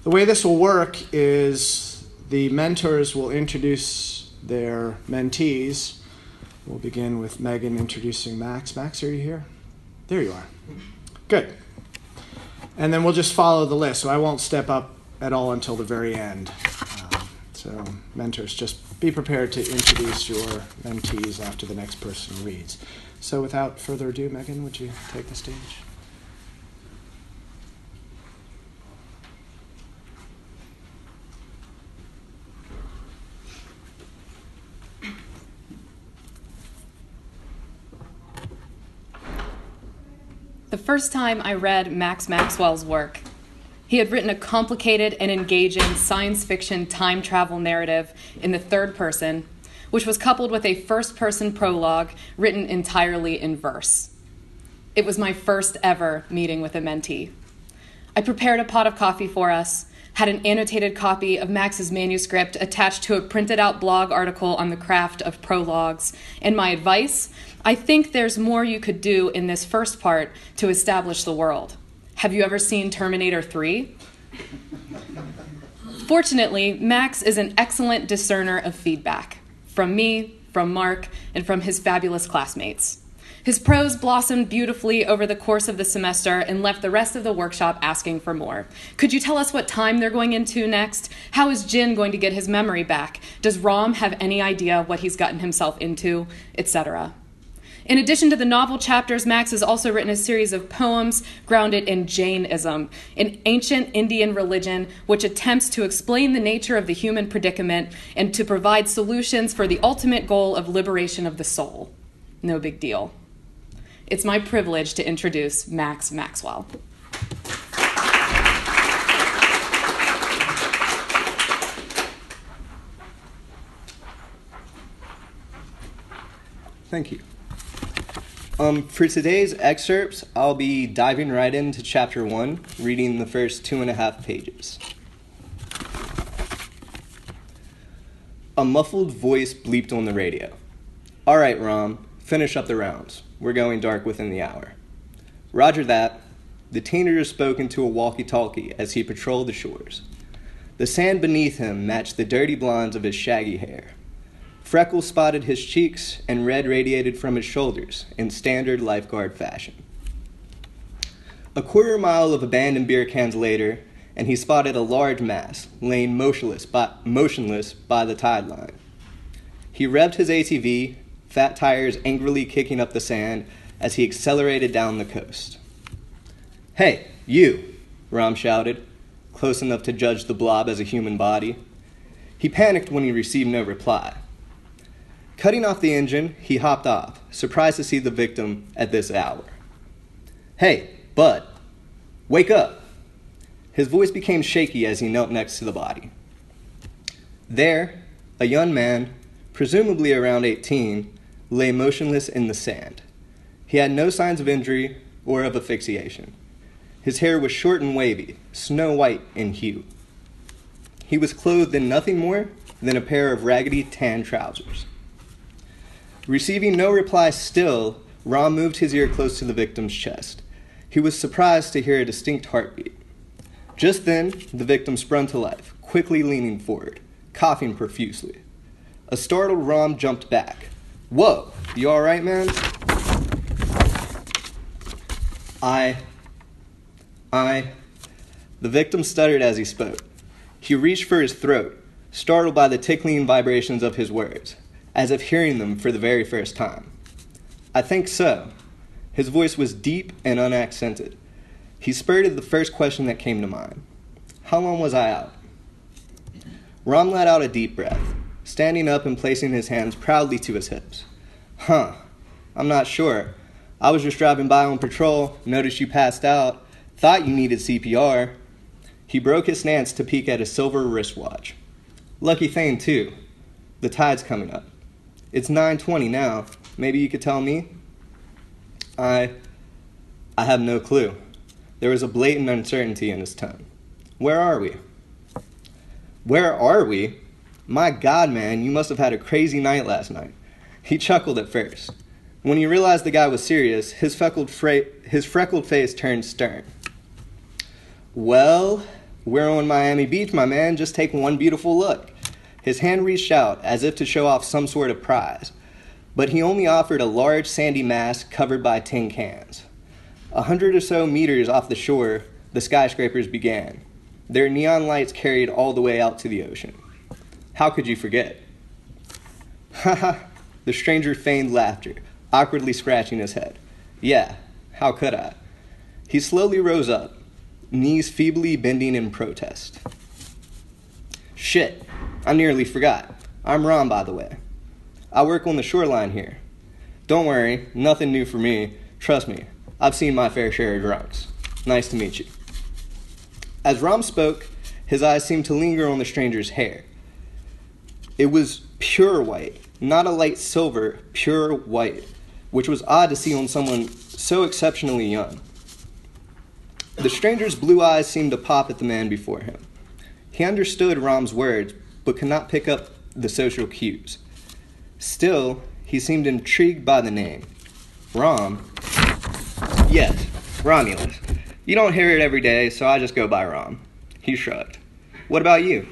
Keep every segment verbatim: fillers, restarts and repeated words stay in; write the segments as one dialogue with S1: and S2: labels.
S1: The way this will work is the mentors will introduce their mentees. We'll begin with Megan introducing Max. Max, are you here? There you are. Good. And then we'll just follow the list, so I won't step up at all until the very end. Um, so mentors, just be prepared to introduce your mentees after the next person reads. So without further ado, Megan, would you take the stage?
S2: The first time I read Max Maxwell's work, he had written a complicated and engaging science fiction time travel narrative in the third person, which was coupled with a first-person prologue written entirely in verse. It was my first ever meeting with a mentee. I prepared a pot of coffee for us, had an annotated copy of Max's manuscript attached to a printed-out blog article on the craft of prologues, and my advice: I think there's more you could do in this first part to establish the world. Have you ever seen Terminator three? Fortunately, Max is an excellent discerner of feedback, from me, from Mark, and from his fabulous classmates. His prose blossomed beautifully over the course of the semester and left the rest of the workshop asking for more. Could you tell us what time they're going into next? How is Jin going to get his memory back? Does Rom have any idea what he's gotten himself into? et cetera. In addition to the novel chapters, Max has also written a series of poems grounded in Jainism, an ancient Indian religion which attempts to explain the nature of the human predicament and to provide solutions for the ultimate goal of liberation of the soul. No big deal. It's my privilege to introduce Max Maxwell.
S3: Thank you. Um, for today's excerpts, I'll be diving right into chapter one, reading the first two and a half pages. A muffled voice bleeped on the radio. "All right, Rom, finish up the rounds. We're going dark within the hour." "Roger that." The teenager spoke into a walkie-talkie as he patrolled the shores. The sand beneath him matched the dirty blondes of his shaggy hair. Freckles spotted his cheeks, and red radiated from his shoulders in standard lifeguard fashion. A quarter mile of abandoned beer cans later, and he spotted a large mass laying motionless by, motionless by the tide line. He revved his A T V, fat tires angrily kicking up the sand as he accelerated down the coast. "Hey, you!" Rom shouted, close enough to judge the blob as a human body. He panicked when he received no reply. Cutting off the engine, he hopped off, surprised to see the victim at this hour. "Hey, bud, wake up!" His voice became shaky as he knelt next to the body. There, a young man, presumably around eighteen, lay motionless in the sand. He had no signs of injury or of asphyxiation. His hair was short and wavy, snow-white in hue. He was clothed in nothing more than a pair of raggedy tan trousers. Receiving no reply still, Rom moved his ear close to the victim's chest. He was surprised to hear a distinct heartbeat. Just then, the victim sprung to life, quickly leaning forward, coughing profusely. A startled Rom jumped back. "Whoa, you all right, man?" I... I... The victim stuttered as he spoke. He reached for his throat, startled by the tickling vibrations of his words, as if hearing them for the very first time. "I think so." His voice was deep and unaccented. He spurted the first question that came to mind. "How long was I out?" Rom let out a deep breath, standing up and placing his hands proudly to his hips. "Huh, I'm not sure. I was just driving by on patrol, noticed you passed out, thought you needed C P R. He broke his stance to peek at his silver wristwatch. "Lucky thing, too. The tide's coming up. It's nine twenty now. Maybe you could tell me?" I... I have no clue. There was a blatant uncertainty in his tone. "Where are we?" "Where are we? My God, man, you must have had a crazy night last night." He chuckled at first. When he realized the guy was serious, his freckled, fra- his freckled face turned stern. "Well, We're on Miami Beach, my man. Just take one beautiful look. His hand reached out as if to show off some sort of prize, but he only offered a large sandy mass covered by tin cans. A hundred or so meters off the shore, the skyscrapers began. Their neon lights carried all the way out to the ocean. How could you forget? Haha, the stranger feigned laughter, awkwardly scratching his head. Yeah, how could I? He slowly rose up, knees feebly bending in protest. Shit, I nearly forgot. I'm Ron, by the way. I work on the shoreline here. Don't worry, nothing new for me. Trust me, I've seen my fair share of drunks. Nice to meet you. As Rom spoke, his eyes seemed to linger on the stranger's hair. It was pure white, not a light silver, pure white, which was odd to see on someone so exceptionally young. The stranger's blue eyes seemed to pop at the man before him. He understood Rom's words, but could not pick up the social cues. Still, he seemed intrigued by the name. Rom? Yes, Romulus. You don't hear it every day, so I just go by Rom. He shrugged. What about you?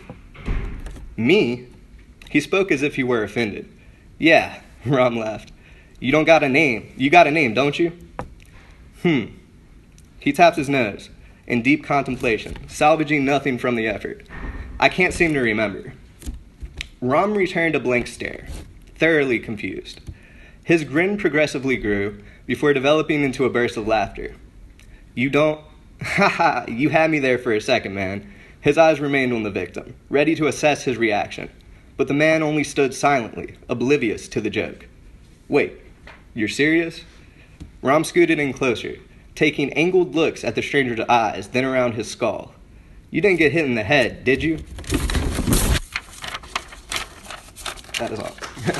S3: Me? He spoke as if he were offended. Yeah, Rom laughed. You don't got a name. You got a name, don't you? Hmm. He tapped his nose, in deep contemplation, salvaging nothing from the effort. I can't seem to remember. Rom returned a blank stare, thoroughly confused. His grin progressively grew, before developing into a burst of laughter. You don't... Ha ha, you had me there for a second, man. His eyes remained on the victim, ready to assess his reaction. But the man only stood silently, oblivious to the joke. Wait, you're serious? Rom scooted in closer, taking angled looks at the stranger's eyes, then around his skull. You didn't get hit in the head, did you? That is all.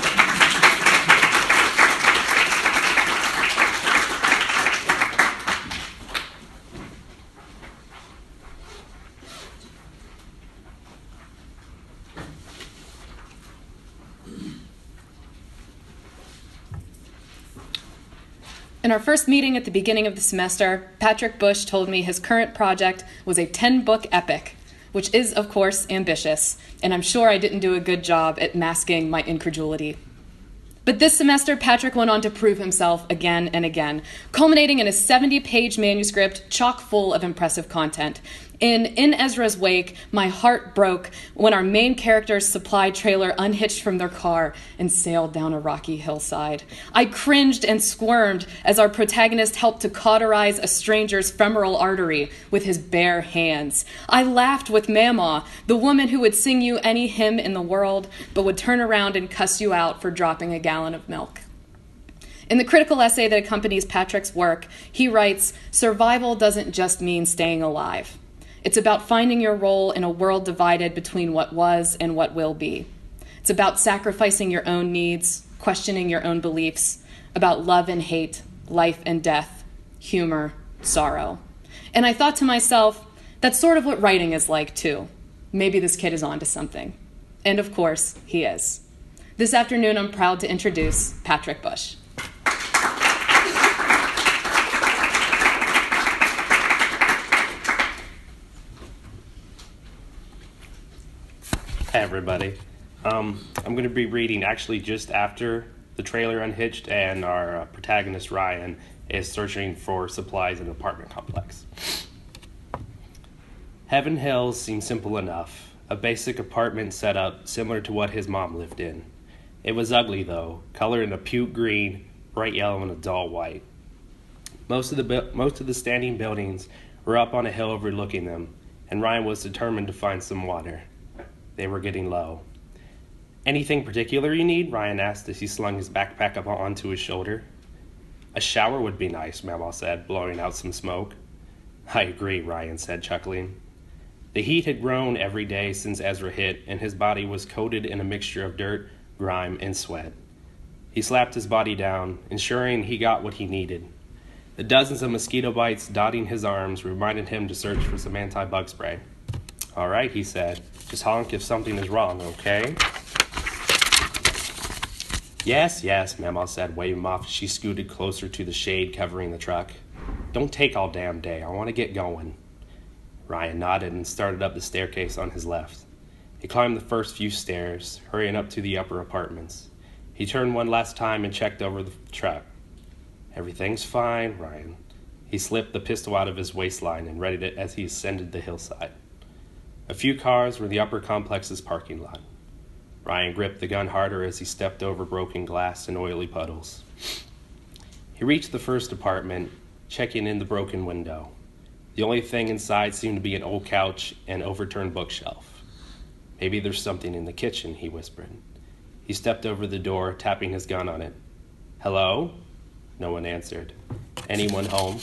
S2: In our first meeting at the beginning of the semester, Patrick Bush told me his current project was a ten-book epic, which is, of course, ambitious, and I'm sure I didn't do a good job at masking my incredulity. But this semester, Patrick went on to prove himself again and again, culminating in a seventy-page manuscript chock full of impressive content. In In Ezra's Wake, my heart broke when our main character's supply trailer unhitched from their car and sailed down a rocky hillside. I cringed and squirmed as our protagonist helped to cauterize a stranger's femoral artery with his bare hands. I laughed with Mamaw, the woman who would sing you any hymn in the world, but would turn around and cuss you out for dropping a gallon of milk. In the critical essay that accompanies Patrick's work, he writes, "Survival doesn't just mean staying alive. It's about finding your role in a world divided between what was and what will be. It's about sacrificing your own needs, questioning your own beliefs, about love and hate, life and death, humor, sorrow." And I thought to myself, that's sort of what writing is like too. Maybe this kid is onto something. And of course, he is. This afternoon, I'm proud to introduce Patrick Bush.
S4: Hey everybody. Um, I'm going to be reading actually just after the trailer unhitched and our uh, protagonist Ryan is searching for supplies in an apartment complex. Heaven Hills seemed simple enough. A basic apartment setup similar to what his mom lived in. It was ugly though, colored in a puke green, bright yellow, and a dull white. Most of the bu- most of the standing buildings were up on a hill overlooking them, and Ryan was determined to find some water. They were getting low. "Anything particular you need?" Ryan asked as he slung his backpack up onto his shoulder. "A shower would be nice," Mamaw said, blowing out some smoke. "I agree," Ryan said, chuckling. The heat had grown every day since Ezra hit, and his body was coated in a mixture of dirt, grime, and sweat. He slapped his body down, ensuring he got what he needed. The dozens of mosquito bites dotting his arms reminded him to search for some anti-bug spray. "All right," he said. "Just honk if something is wrong, okay?" "Yes, yes," Mamaw said, waving him off as she scooted closer to the shade covering the truck. "Don't take all damn day. I want to get going." Ryan nodded and started up the staircase on his left. He climbed the first few stairs, hurrying up to the upper apartments. He turned one last time and checked over the truck. Everything's fine, Ryan. He slipped the pistol out of his waistline and readied it as he ascended the hillside. A few cars were in the upper complex's parking lot. Ryan gripped the gun harder as he stepped over broken glass and oily puddles. He reached the first apartment, checking in the broken window. The only thing inside seemed to be an old couch and overturned bookshelf. Maybe there's something in the kitchen, he whispered. He stepped over the door, tapping his gun on it. Hello? No one answered. Anyone home?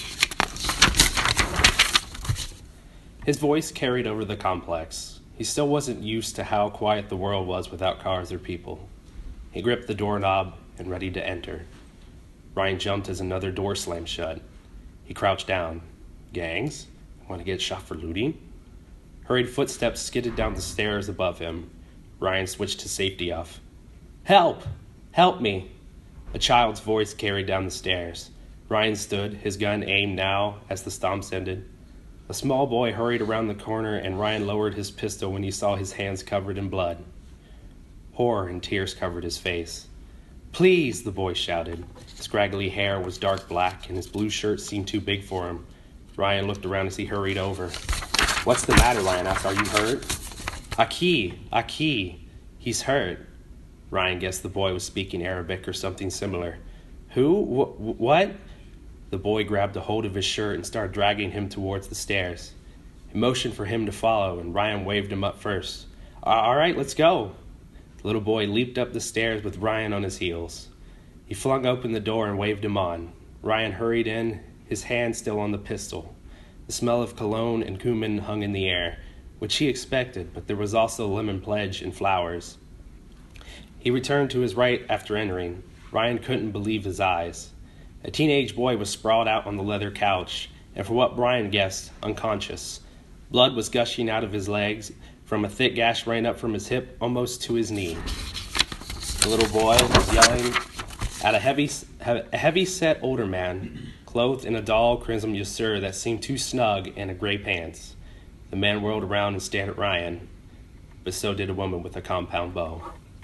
S4: His voice carried over the complex. He still wasn't used to how quiet the world was without cars or people. He gripped the doorknob and ready to enter. Ryan jumped as another door slammed shut. He crouched down. Gangs? Want to get shot for looting? Hurried footsteps skidded down the stairs above him. Ryan switched to safety off. Help! Help me! A child's voice carried down the stairs. Ryan stood, his gun aimed now as the stomps ended. A small boy hurried around the corner, and Ryan lowered his pistol when he saw his hands covered in blood. Horror and tears covered his face. Please, the boy shouted. His scraggly hair was dark black, and his blue shirt seemed too big for him. Ryan looked around as he hurried over. What's the matter, Lioness? Are you hurt? Aki, Aki, he's hurt. Ryan guessed the boy was speaking Arabic or something similar. Who? Wh- what? The boy grabbed a hold of his shirt and started dragging him towards the stairs. He motioned for him to follow, and Ryan waved him up first. All right, let's go. The little boy leaped up the stairs with Ryan on his heels. He flung open the door and waved him on. Ryan hurried in, his hand still on the pistol. The smell of cologne and cumin hung in the air, which he expected, but there was also lemon pledge and flowers. He returned to his right after entering. Ryan couldn't believe his eyes. A teenage boy was sprawled out on the leather couch, and for what Brian guessed, unconscious. Blood was gushing out of his legs, from a thick gash ran up from his hip almost to his knee. The little boy was yelling at a heavy, a heavy-set older man, clothed in a dull crimson yasur that seemed too snug and a gray pants. The man whirled around and stared at Ryan, but so did a woman with a compound bow.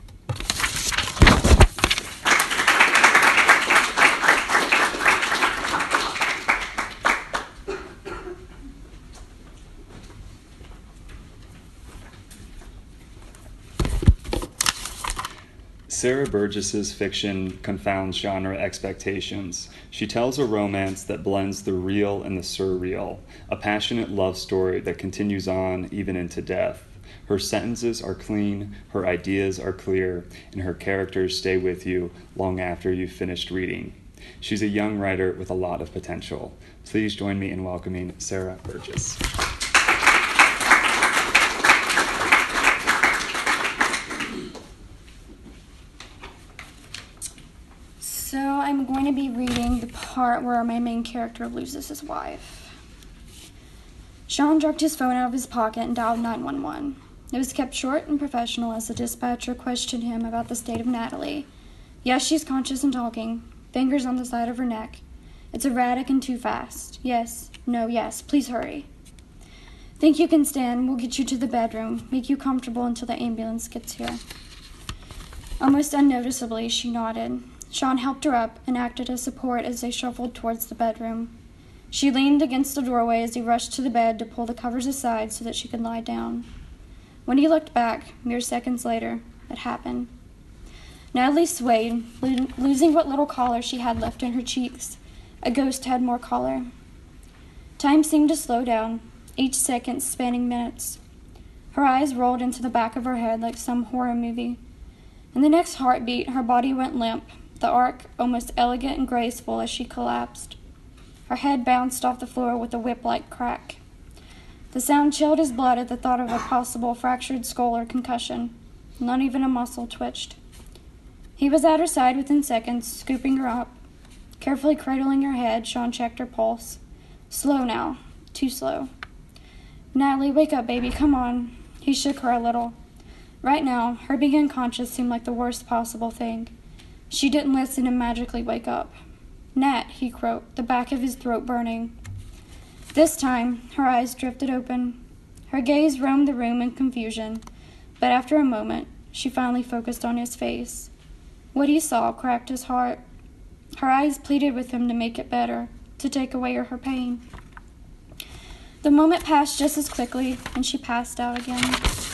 S5: Sarah Burgess's fiction confounds genre expectations. She tells a romance that blends the real and the surreal, a passionate love story that continues on even into death. Her sentences are clean, her ideas are clear, and her characters stay with you long after you've finished reading. She's a young writer with a lot of potential. Please join me in welcoming Sarah Burgess.
S6: So I'm going to be reading the part where my main character loses his wife. Sean jerked his phone out of his pocket and dialed nine one one. It was kept short and professional as the dispatcher questioned him about the state of Natalie. Yes, she's conscious and talking. Fingers on the side of her neck. It's erratic and too fast. Yes, no, yes, please hurry. Think you can stand. We'll get you to the bedroom. Make you comfortable until the ambulance gets here. Almost unnoticeably, she nodded. Sean helped her up and acted as support as they shuffled towards the bedroom. She leaned against the doorway as he rushed to the bed to pull the covers aside so that she could lie down. When he looked back, mere seconds later, it happened. Natalie swayed, lo- losing what little color she had left in her cheeks. A ghost had more color. Time seemed to slow down, each second spanning minutes. Her eyes rolled into the back of her head like some horror movie. In the next heartbeat, her body went limp, the arc almost elegant and graceful as she collapsed. Her head bounced off the floor with a whip-like crack. The sound chilled his blood at the thought of a possible fractured skull or concussion. Not even a muscle twitched. He was at her side within seconds, scooping her up. Carefully cradling her head, Sean checked her pulse. Slow now. Too slow. Natalie, wake up, baby. Come on. He shook her a little. Right now, her being unconscious seemed like the worst possible thing. She didn't listen and magically wake up. Nat, he croaked, the back of his throat burning. This time, her eyes drifted open. Her gaze roamed the room in confusion, but after a moment, she finally focused on his face. What he saw cracked his heart. Her eyes pleaded with him to make it better, to take away her pain. The moment passed just as quickly, and she passed out again.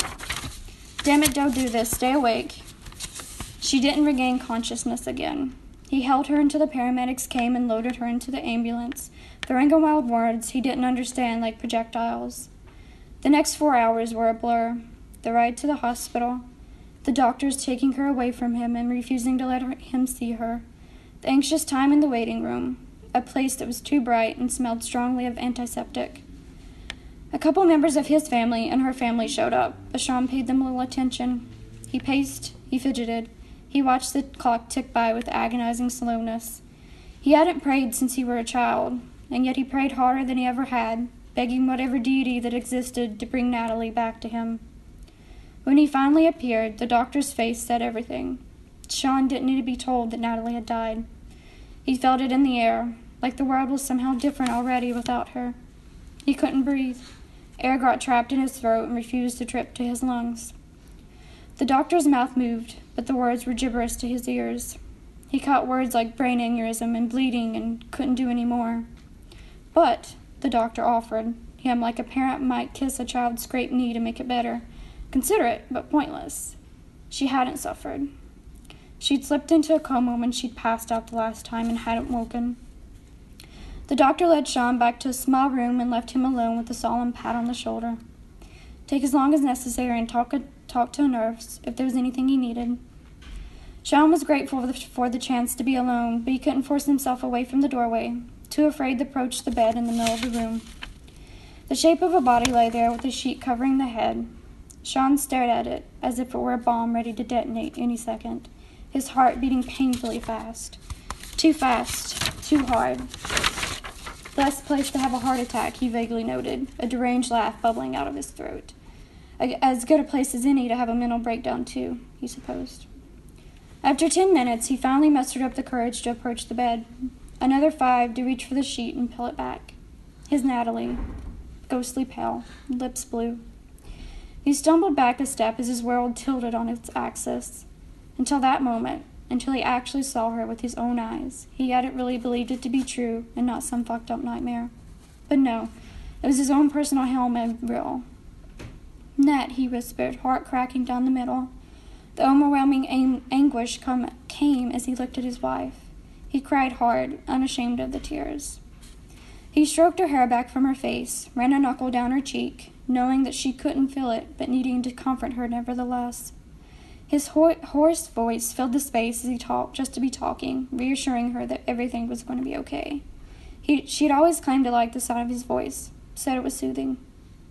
S6: Damn it, don't do this. Stay awake. She didn't regain consciousness again. He held her until the paramedics came and loaded her into the ambulance, throwing in wild words he didn't understand like projectiles. The next four hours were a blur. The ride to the hospital, the doctors taking her away from him and refusing to let her, him see her, the anxious time in the waiting room, a place that was too bright and smelled strongly of antiseptic. A couple members of his family and her family showed up, but Sean paid them little attention. He paced, he fidgeted, he watched the clock tick by with agonizing slowness. He hadn't prayed since he were a child, and yet he prayed harder than he ever had, begging whatever deity that existed to bring Natalie back to him. When he finally appeared, the doctor's face said everything. Sean didn't need to be told that Natalie had died. He felt it in the air, like the world was somehow different already without her. He couldn't breathe. Air got trapped in his throat and refused to trip to his lungs. The doctor's mouth moved, but the words were gibberish to his ears. He caught words like brain aneurysm and bleeding and couldn't do any more. But, the doctor offered him like a parent might kiss a child's scraped knee to make it better. Considerate, but pointless. She hadn't suffered. She'd slipped into a coma when she'd passed out the last time and hadn't woken. The doctor led Sean back to a small room and left him alone with a solemn pat on the shoulder. Take as long as necessary and talk, a, talk to a nurse if there was anything he needed. Sean was grateful for the, for the chance to be alone, but he couldn't force himself away from the doorway, too afraid to approach the bed in the middle of the room. The shape of a body lay there with a sheet covering the head. Sean stared at it as if it were a bomb ready to detonate any second, his heart beating painfully fast. Too fast, too hard. Best place to have a heart attack, he vaguely noted, a deranged laugh bubbling out of his throat. As good a place as any to have a mental breakdown, too, he supposed. After ten minutes, he finally mustered up the courage to approach the bed. Another five to reach for the sheet and pull it back. His Natalie, ghostly pale, lips blue. He stumbled back a step as his world tilted on its axis. Until that moment, until he actually saw her with his own eyes, he hadn't really believed it to be true and not some fucked up nightmare. But no, it was his own personal hell and real. Nat, he whispered, heart cracking down the middle. The overwhelming ang- anguish come, came as he looked at his wife. He cried hard, unashamed of the tears. He stroked her hair back from her face, ran a knuckle down her cheek, knowing that she couldn't feel it, but needing to comfort her nevertheless. His ho- hoarse voice filled the space as he talked, just to be talking, reassuring her that everything was going to be okay. He, she'd always claimed to like the sound of his voice, said it was soothing.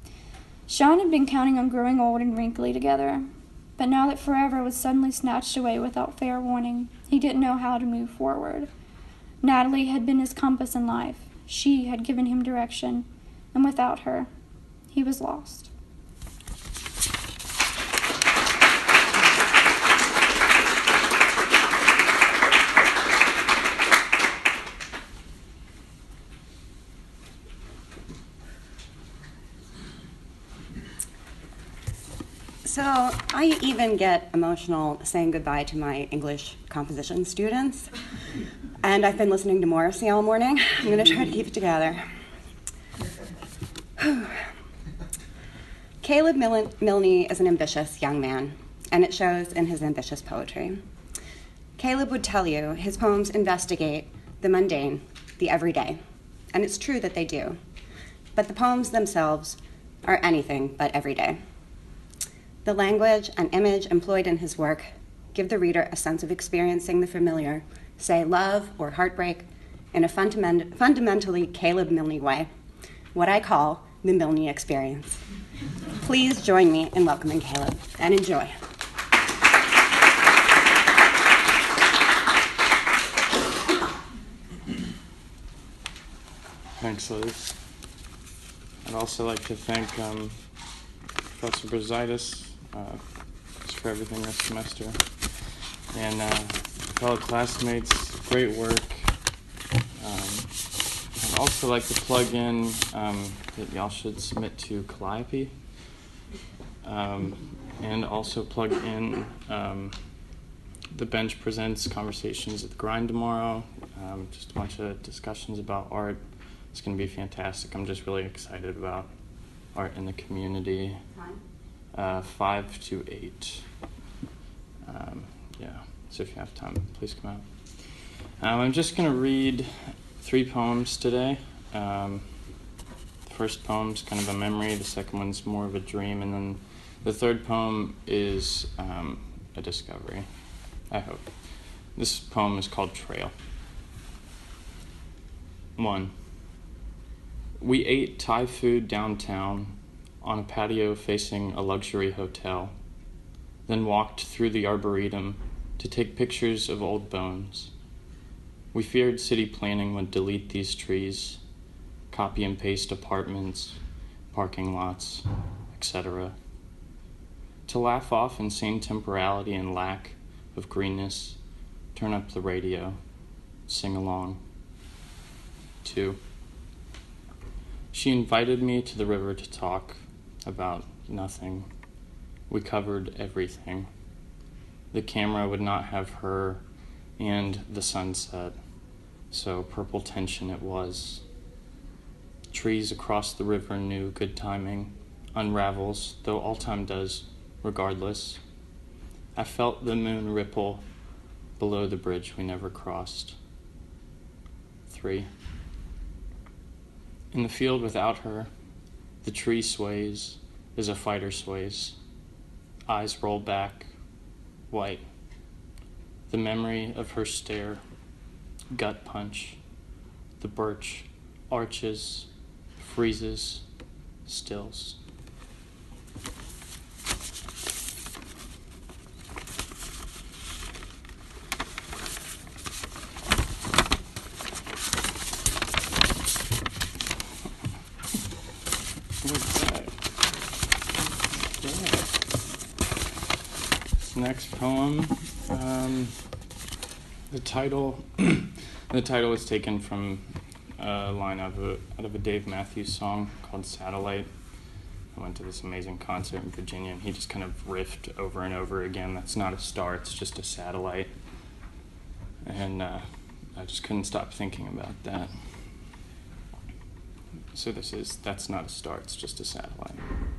S6: Sean had been counting on growing old and wrinkly together, but now that forever was suddenly snatched away without fair warning, he didn't know how to move forward. Natalie had been his compass in life. She had given him direction, and without her, he was lost.
S7: So I even get emotional saying goodbye to my English composition students. And I've been listening to Morrissey all morning. I'm going to try to keep it together. Caleb Mil- Milne is an ambitious young man, and it shows in his ambitious poetry. Caleb would tell you his poems investigate the mundane, the everyday, and it's true that they do. But the poems themselves are anything but everyday. The language and image employed in his work give the reader a sense of experiencing the familiar, say love or heartbreak, in a fundament- fundamentally Caleb Milne way, what I call the Milne experience. Please join me in welcoming Caleb, and enjoy.
S8: Thanks, Liz. I'd also like to thank um, Professor Brazaitis uh, just for everything this semester. And uh, fellow classmates, great work. Um, also like to plug in um, that y'all should submit to Calliope. Um, and also plug in um, the Bench Presents Conversations at the Grind tomorrow. Um, just a bunch of discussions about art. It's going to be fantastic. I'm just really excited about art in the community. Uh, five to eight. Um, yeah, so if you have time, please come out. Um, I'm just going to read three poems today. Um, the first poem's kind of a memory, the second one's more of a dream, and then the third poem is um, a discovery, I hope. This poem is called Trail. One. We ate Thai food downtown on a patio facing a luxury hotel, then walked through the arboretum to take pictures of old bones. We feared city planning would delete these trees, copy and paste apartments, parking lots, et cetera. To laugh off insane temporality and lack of greenness, turn up the radio, sing along. Two. She invited me to the river to talk about nothing. We covered everything. The camera would not have her and the sunset, so purple tension it was. Trees across the river knew good timing, unravels, though all time does, regardless. I felt the moon ripple below the bridge we never crossed. Three. In the field without her, the tree sways as a fighter sways. Eyes roll back, white. The memory of her stare, gut punch. The birch arches, freezes, stills. Next poem, um, the title, the title is taken from a line out of a, out of a Dave Matthews song called Satellite. I went to this amazing concert in Virginia, and he just kind of riffed over and over again. That's not a star, it's just a satellite. And uh, I just couldn't stop thinking about that. So this is, that's not a star, it's just a satellite.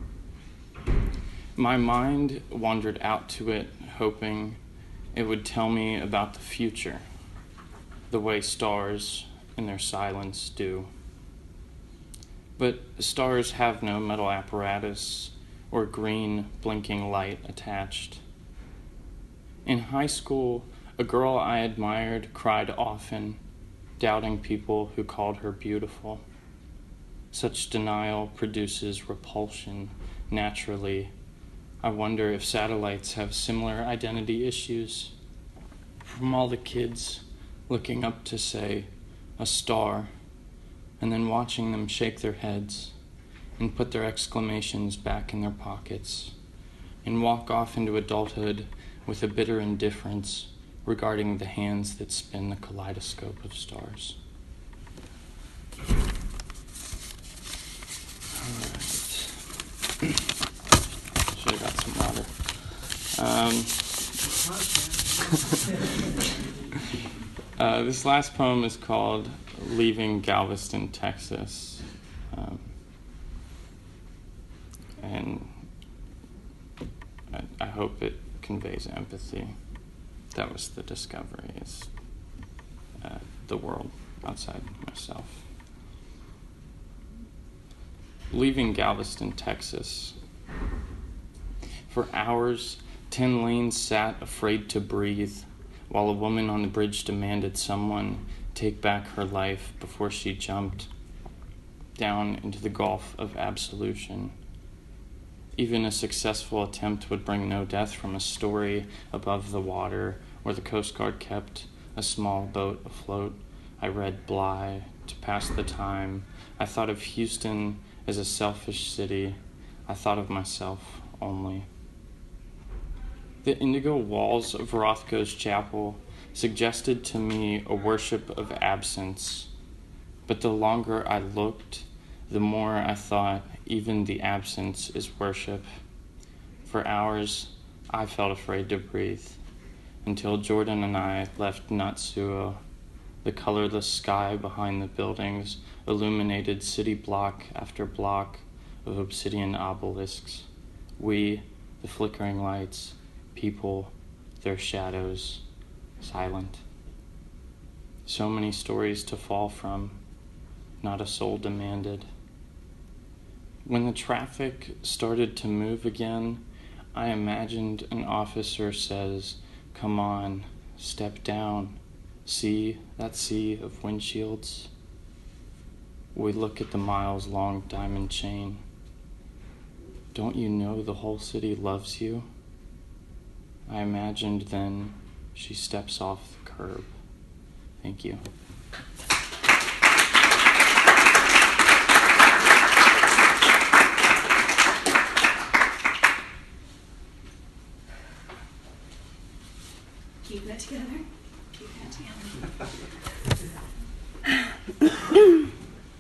S8: My mind wandered out to it, hoping it would tell me about the future, the way stars in their silence do. But stars have no metal apparatus or green blinking light attached. In high school, a girl I admired cried often, doubting people who called her beautiful. Such denial produces repulsion naturally. I wonder if satellites have similar identity issues. From all the kids looking up to, say, a star, and then watching them shake their heads and put their exclamations back in their pockets and walk off into adulthood with a bitter indifference regarding the hands that spin the kaleidoscope of stars. All right. Should have got some water. Um, uh, this last poem is called Leaving Galveston, Texas. Um, and I, I hope it conveys empathy. That was the discovery, is uh, the world outside myself. Leaving Galveston, Texas. For hours, ten lanes sat afraid to breathe, while a woman on the bridge demanded someone take back her life before she jumped down into the gulf of absolution. Even a successful attempt would bring no death from a story above the water where the Coast Guard kept a small boat afloat. I read Bly to pass the time. I thought of Houston as a selfish city. I thought of myself only. The indigo walls of Rothko's chapel suggested to me a worship of absence, But the longer I looked, the more I thought even the absence is worship. For hours, I felt afraid to breathe, until Jordan and I left Natsuo. The colorless sky behind the buildings illuminated city block after block of obsidian obelisks. We, the flickering lights, people, their shadows, silent. So many stories to fall from, not a soul demanded. When the traffic started to move again, I imagined an officer says, "Come on, step down. See that sea of windshields?" We look at the miles-long diamond chain. Don't you know the whole city loves you? I imagined then she steps off the curb. Thank you.
S7: Keeping it together. Keeping it together.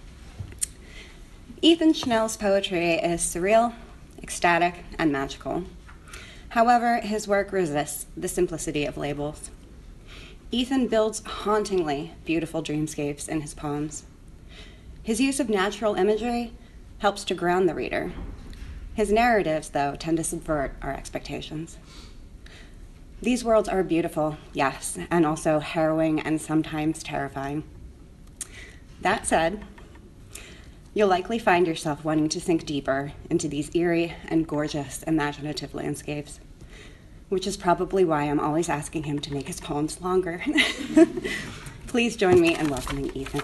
S7: Ethan Schnell's poetry is surreal, ecstatic, and magical. However, his work resists the simplicity of labels. Ethan builds hauntingly beautiful dreamscapes in his poems. His use of natural imagery helps to ground the reader. His narratives, though, tend to subvert our expectations. These worlds are beautiful, yes, and also harrowing and sometimes terrifying. That said, you'll likely find yourself wanting to sink deeper into these eerie and gorgeous imaginative landscapes, which is probably why I'm always asking him to make his poems longer. Please join me in welcoming Ethan.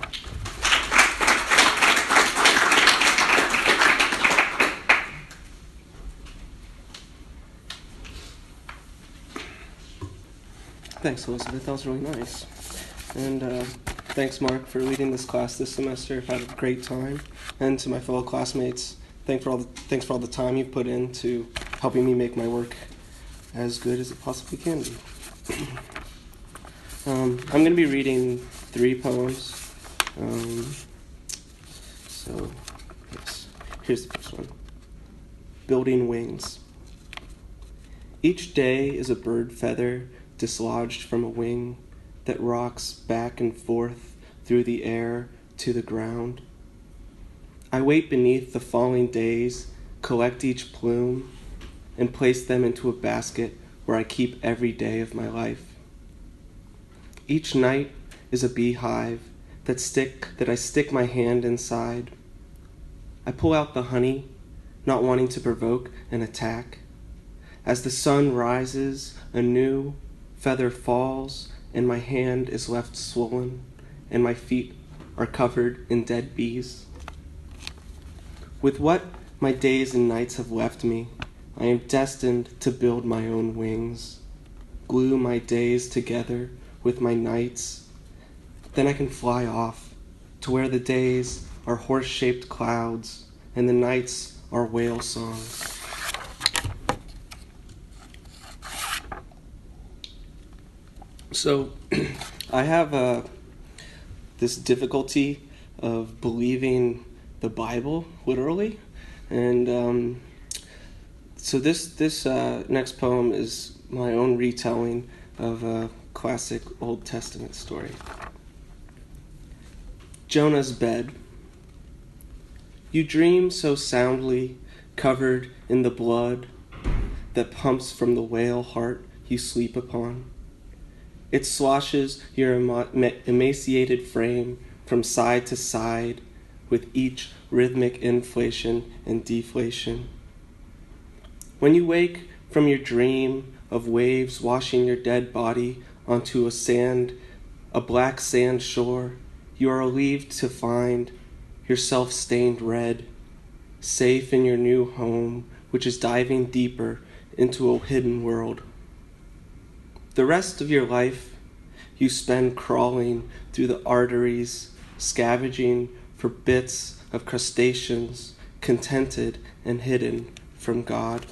S9: Thanks, Elizabeth. That was really nice. And uh, thanks, Mark, for leading this class this semester. I've had a great time. And to my fellow classmates, thanks for all the, thanks for all the time you've put into helping me make my work as good as it possibly can be. um, I'm going to be reading three poems. Um, so, yes, here's the first one. Building Wings. Each day is a bird feather dislodged from a wing that rocks back and forth through the air to the ground. I wait beneath the falling days, collect each plume, and place them into a basket where I keep every day of my life. Each night is a beehive that stick that I stick my hand inside. I pull out the honey, not wanting to provoke an attack. As the sun rises, a new feather falls, and my hand is left swollen, and my feet are covered in dead bees. With what my days and nights have left me, I am destined to build my own wings, glue my days together with my nights. Then I can fly off to where the days are horse-shaped clouds and the nights are whale songs. So I have uh, this difficulty of believing the Bible literally, and um, so this this uh, next poem is my own retelling of a classic Old Testament story. Jonah's bed. You dream so soundly, covered in the blood that pumps from the whale heart you sleep upon. It sloshes your ema- emaciated frame from side to side with each rhythmic inflation and deflation. When you wake from your dream of waves washing your dead body onto a sand, a black sand shore, you are relieved to find yourself stained red, safe in your new home, which is diving deeper into a hidden world. The rest of your life you spend crawling through the arteries, scavenging for bits of crustaceans, contented and hidden from God.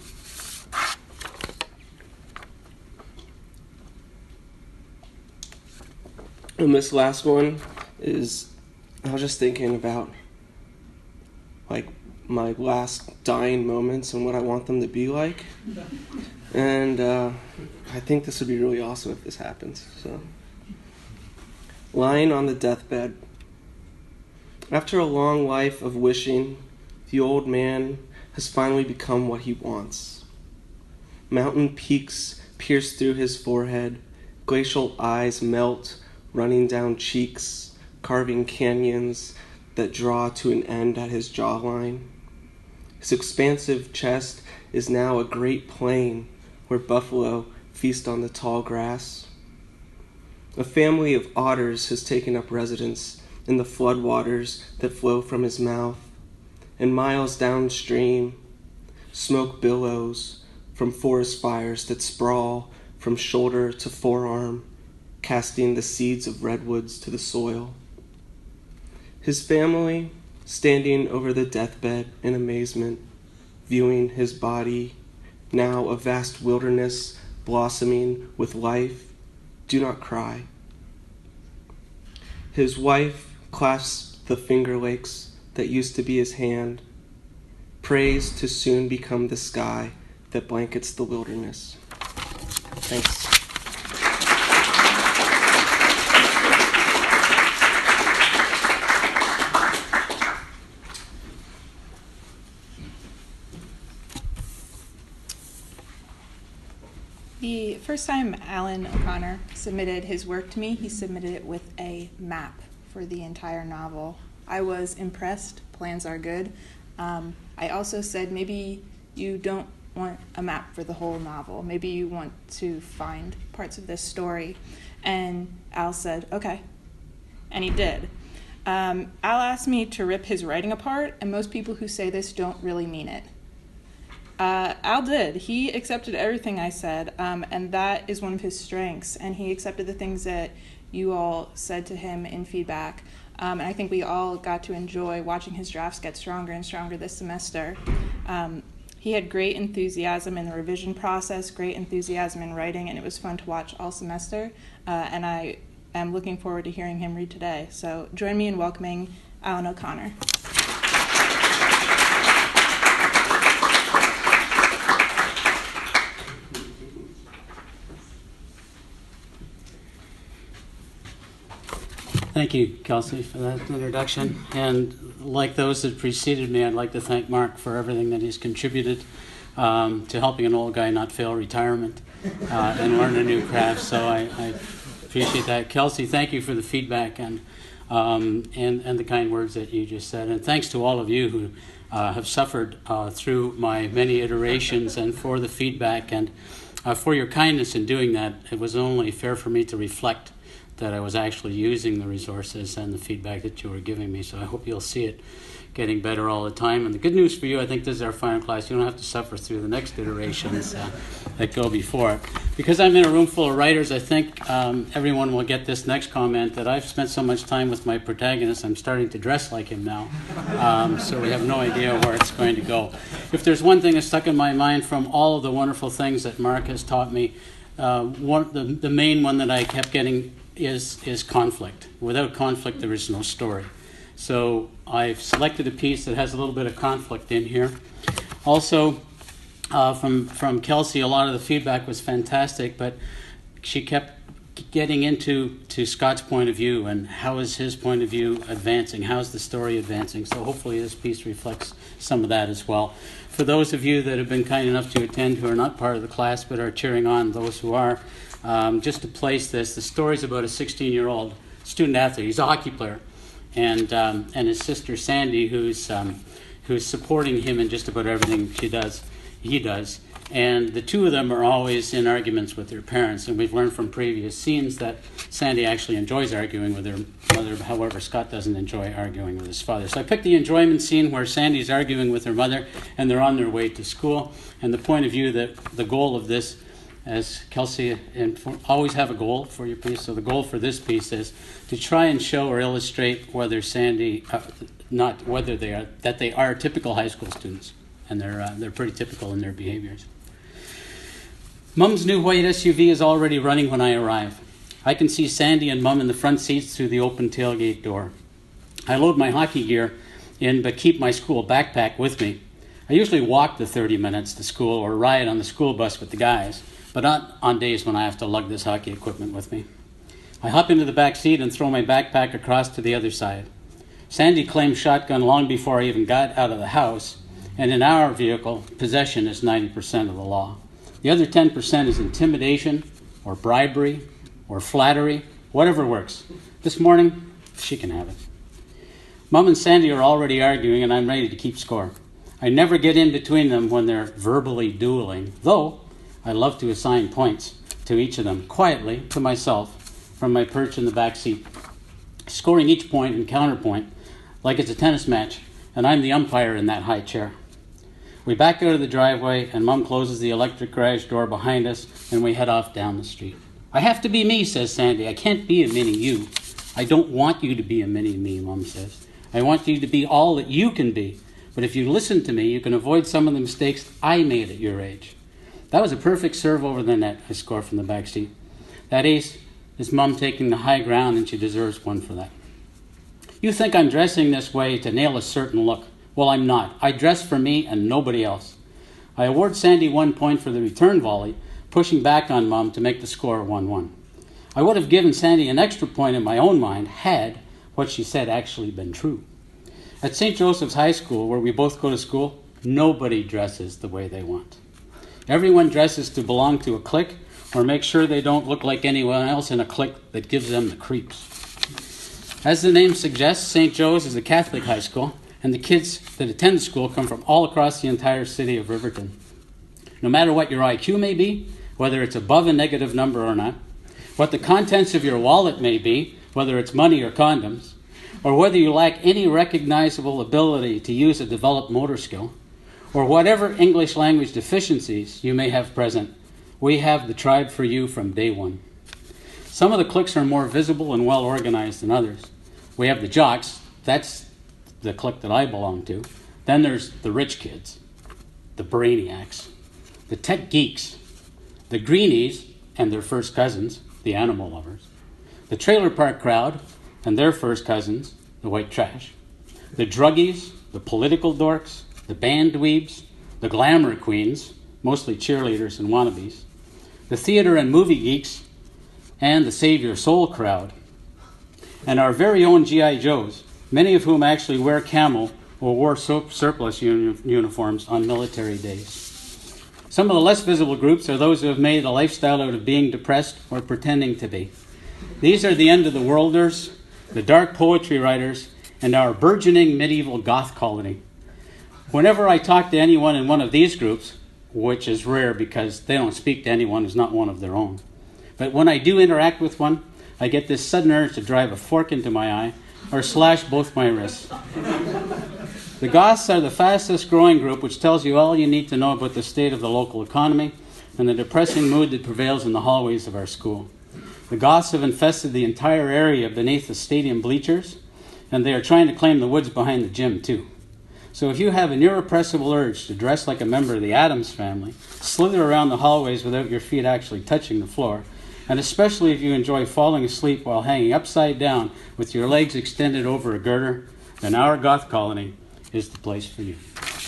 S9: And this last one is I was just thinking about, like, my last dying moments and what I want them to be like. And uh, I think this would be really awesome if this happens. So, lying on the deathbed. After a long life of wishing, the old man has finally become what he wants. Mountain peaks pierce through his forehead, glacial eyes melt, running down cheeks, carving canyons that draw to an end at his jawline. His expansive chest is now a great plain where buffalo feast on the tall grass. A family of otters has taken up residence in the floodwaters that flow from his mouth, and miles downstream, smoke billows from forest fires that sprawl from shoulder to forearm, casting the seeds of redwoods to the soil. His family, standing over the deathbed in amazement, viewing his body, now a vast wilderness blossoming with life, do not cry. His wife clasps the Finger Lakes that used to be his hand, prays to soon become the sky that blankets the wilderness. Thanks.
S10: The first time Alan O'Connor submitted his work to me, he submitted it with a map for the entire novel. I was impressed. Plans are good. Um, I also said maybe you don't want a map for the whole novel. Maybe you want to find parts of this story. And Al said, okay. And he did. Um, Al asked me to rip his writing apart, and most people who say this don't really mean it. Uh, Al did. He accepted everything I said, um, and that is one of his strengths. And he accepted the things that you all said to him in feedback. Um, and I think we all got to enjoy watching his drafts get stronger and stronger this semester. Um, he had great enthusiasm in the revision process, great enthusiasm in writing, and it was fun to watch all semester. Uh, and I am looking forward to hearing him read today. So join me in welcoming Alan O'Connor.
S11: Thank you, Kelsey, for that introduction. And like those that preceded me, I'd like to thank Mark for everything that he's contributed um, to helping an old guy not fail retirement uh, and learn a new craft. So I, I appreciate that. Kelsey, thank you for the feedback and, um, and, and the kind words that you just said. And thanks to all of you who uh, have suffered uh, through my many iterations and for the feedback and uh, for your kindness in doing that. It was only fair for me to reflect that I was actually using the resources and the feedback that you were giving me. So I hope you'll see it getting better all the time. And the good news for you, I think this is our final class. You don't have to suffer through the next iterations uh, that go before it. Because I'm in a room full of writers, I think um, everyone will get this next comment that I've spent so much time with my protagonist, I'm starting to dress like him now. Um, so we have no idea where it's going to go. If there's one thing that stuck in my mind from all of the wonderful things that Mark has taught me, uh, one, the, the main one that I kept getting is is conflict. Without conflict, there is no story. So I've selected a piece that has a little bit of conflict in here. Also, uh, from, from Kelsey, a lot of the feedback was fantastic, but she kept getting into to Scott's point of view and how is his point of view advancing, how's the story advancing. So hopefully this piece reflects some of that as well. For those of you that have been kind enough to attend who are not part of the class but are cheering on those who are, Um, just to place this, the story's about a sixteen-year-old student athlete. He's a hockey player, and um, and his sister Sandy, who's um, who's supporting him in just about everything she does, he does. And the two of them are always in arguments with their parents. And we've learned from previous scenes that Sandy actually enjoys arguing with her mother. However, Scott doesn't enjoy arguing with his father. So I picked the enjoyment scene where Sandy's arguing with her mother, and they're on their way to school. And the point of view that the goal of this, as Kelsey, and always have a goal for your piece. So the goal for this piece is to try and show or illustrate whether Sandy, uh, not whether they are, that they are typical high school students, and they're uh, they're pretty typical in their behaviors. Mum's new white S U V is already running when I arrive. I can see Sandy and Mum in the front seats through the open tailgate door. I load my hockey gear in but keep my school backpack with me. I usually walk the thirty minutes to school or ride on the school bus with the guys, but not on days when I have to lug this hockey equipment with me. I hop into the back seat and throw my backpack across to the other side. Sandy claimed shotgun long before I even got out of the house, and in our vehicle, possession is ninety percent of the law. The other ten percent is intimidation or bribery or flattery, whatever works. This morning, she can have it. Mom and Sandy are already arguing, and I'm ready to keep score. I never get in between them when they're verbally dueling, though I love to assign points to each of them, quietly, to myself, from my perch in the back seat, scoring each point and counterpoint like it's a tennis match, and I'm the umpire in that high chair. We back out of the driveway, and Mom closes the electric garage door behind us, and we head off down the street. I have to be me, says Sandy. I can't be a mini you. I don't want you to be a mini me, Mom says. I want you to be all that you can be. But if you listen to me, you can avoid some of the mistakes I made at your age. That was a perfect serve over the net, I score from the back seat. That ace is Mom taking the high ground, and she deserves one for that. You think I'm dressing this way to nail a certain look. Well, I'm not. I dress for me and nobody else. I award Sandy one point for the return volley, pushing back on Mom to make the score one one. I would have given Sandy an extra point in my own mind had what she said actually been true. At Saint Joseph's High School, where we both go to school, nobody dresses the way they want. Everyone dresses to belong to a clique or make sure they don't look like anyone else in a clique that gives them the creeps. As the name suggests, Saint Joe's is a Catholic high school, and the kids that attend the school come from all across the entire city of Riverton. No matter what your I Q may be, whether it's above a negative number or not, what the contents of your wallet may be, whether it's money or condoms, or whether you lack any recognizable ability to use a developed motor skill, or whatever English language deficiencies you may have present, we have the tribe for you from day one. Some of the cliques are more visible and well organized than others. We have the jocks, that's the clique that I belong to. Then there's the rich kids, the brainiacs, the tech geeks, the greenies and their first cousins, the animal lovers, the trailer park crowd and their first cousins, the white trash, the druggies, the political dorks, the band dweebs, the glamour queens, mostly cheerleaders and wannabes, the theater and movie geeks, and the Save Your Soul crowd, and our very own G I Joes, many of whom actually wear camel or wore surplus uni- uniforms on military days. Some of the less visible groups are those who have made a lifestyle out of being depressed or pretending to be. These are the end of the worlders, the dark poetry writers, and our burgeoning medieval goth colony. Whenever I talk to anyone in one of these groups, which is rare because they don't speak to anyone who's not one of their own, but when I do interact with one, I get this sudden urge to drive a fork into my eye or slash both my wrists. The Goths are the fastest growing group, which tells you all you need to know about the state of the local economy and the depressing mood that prevails in the hallways of our school. The Goths have infested the entire area beneath the stadium bleachers, and they are trying to claim the woods behind the gym too. So if you have an irrepressible urge to dress like a member of the Addams family, slither around the hallways without your feet actually touching the floor, and especially if you enjoy falling asleep while hanging upside down with your legs extended over a girder, then our goth colony is the place for you.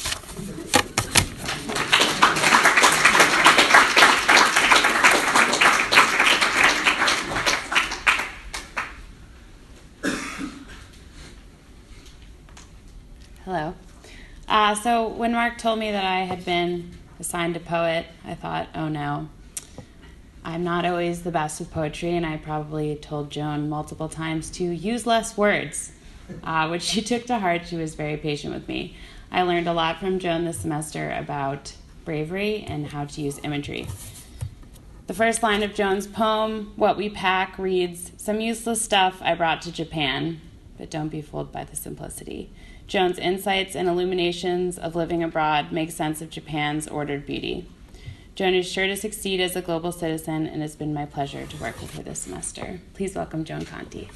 S12: Hello. Uh, so when Mark told me that I had been assigned a poet, I thought, oh no. I'm not always the best with poetry, and I probably told Joan multiple times to use less words, uh, which she took to heart. She was very patient with me. I learned a lot from Joan this semester about bravery and how to use imagery. The first line of Joan's poem, What We Pack, reads, "Some useless stuff I brought to Japan, but don't be fooled by the simplicity." Joan's insights and illuminations of living abroad make sense of Japan's ordered beauty. Joan is sure to succeed as a global citizen, and it's been my pleasure to work with her this semester. Please welcome Joan Conti.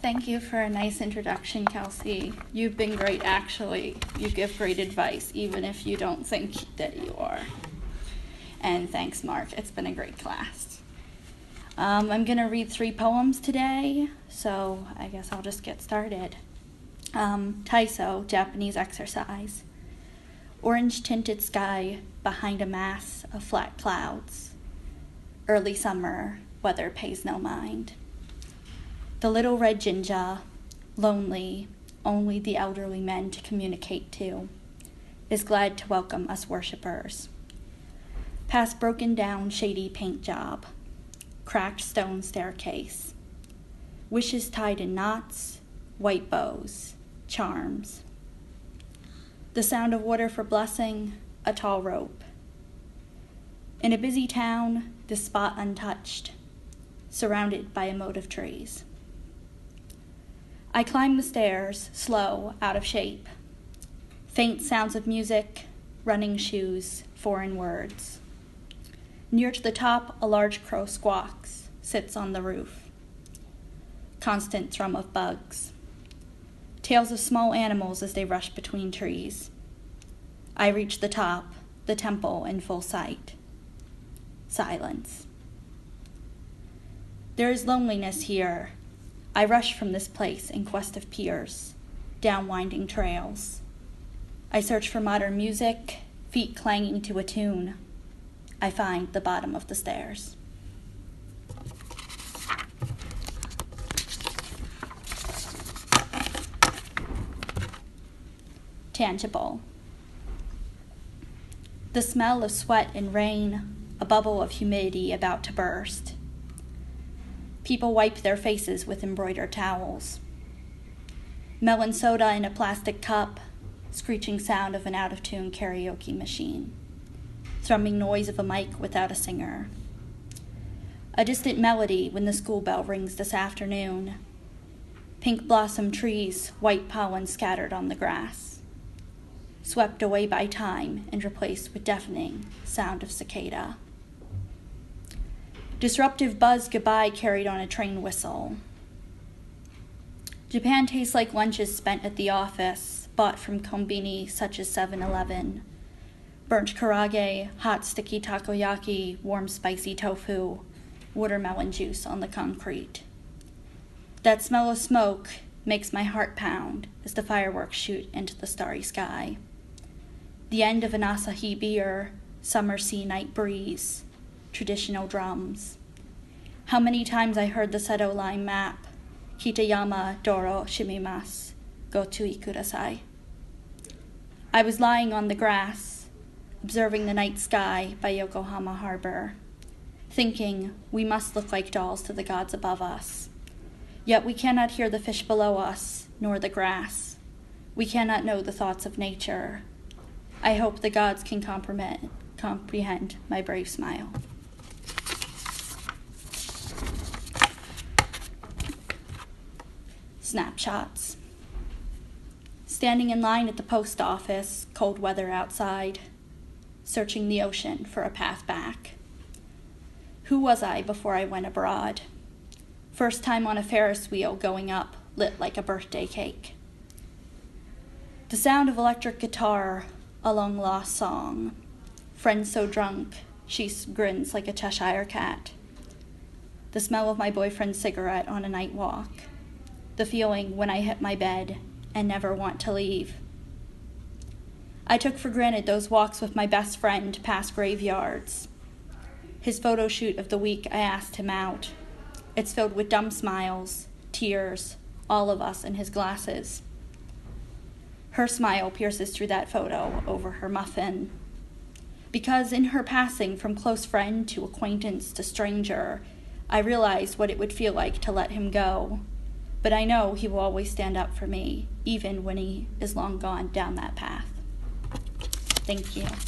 S13: Thank you for a nice introduction, Kelsey. You've been great, actually. You give great advice, even if you don't think that you are. And thanks, Mark. It's been a great class. Um, I'm going to read three poems today, so I guess I'll just get started. Um, Taiso, Japanese exercise. Orange-tinted sky behind a mass of flat clouds. Early summer, weather pays no mind. The little red jinja, lonely, only the elderly men to communicate to, is glad to welcome us worshippers. Past broken down, shady paint job, cracked stone staircase, wishes tied in knots, white bows, charms. The sound of water for blessing, a tall rope. In a busy town, the spot untouched, surrounded by a moat of trees. I climb the stairs, slow, out of shape. Faint sounds of music, running shoes, foreign words. Near to the top, a large crow squawks, sits on the roof. Constant thrum of bugs. Tales of small animals as they rush between trees. I reach the top, the temple in full sight. Silence. There is loneliness here. I rush from this place in quest of peers, down winding trails. I search for modern music, feet clanging to a tune. I find the bottom of the stairs. Tangible. The smell of sweat and rain, a bubble of humidity about to burst. People wipe their faces with embroidered towels. Melon soda in a plastic cup, screeching sound of an out-of-tune karaoke machine. Thrumming noise of a mic without a singer. A distant melody when the school bell rings this afternoon. Pink blossom trees, white pollen scattered on the grass. Swept away by time and replaced with deafening sound of cicada. Disruptive buzz goodbye carried on a train whistle. Japan tastes like lunches spent at the office, bought from kombini such as seven eleven. Burnt karage, hot sticky takoyaki, warm spicy tofu, watermelon juice on the concrete. That smell of smoke makes my heart pound as the fireworks shoot into the starry sky. The end of an Asahi beer, summer sea night breeze, traditional drums. How many times I heard the Seto line map, Kitayama Doro Shimimasu, go to Ikudasai. I was lying on the grass, observing the night sky by Yokohama Harbor, thinking we must look like dolls to the gods above us. Yet we cannot hear the fish below us, nor the grass. We cannot know the thoughts of nature. I hope the gods can comprehend, comprehend my brave smile. Snapshots. Standing in line at the post office, cold weather outside, searching the ocean for a path back. Who was I before I went abroad? First time on a Ferris wheel going up, lit like a birthday cake. The sound of electric guitar, a long-lost song. Friend so drunk, she grins like a Cheshire cat. The smell of my boyfriend's cigarette on a night walk. The feeling when I hit my bed and never want to leave. I took for granted those walks with my best friend past graveyards. His photo shoot of the week, I asked him out. It's filled with dumb smiles, tears, all of us in his glasses. Her smile pierces through that photo over her muffin. Because in her passing from close friend to acquaintance to stranger, I realized what it would feel like to let him go. But I know he will always stand up for me, even when he is long gone down that path. Thank you.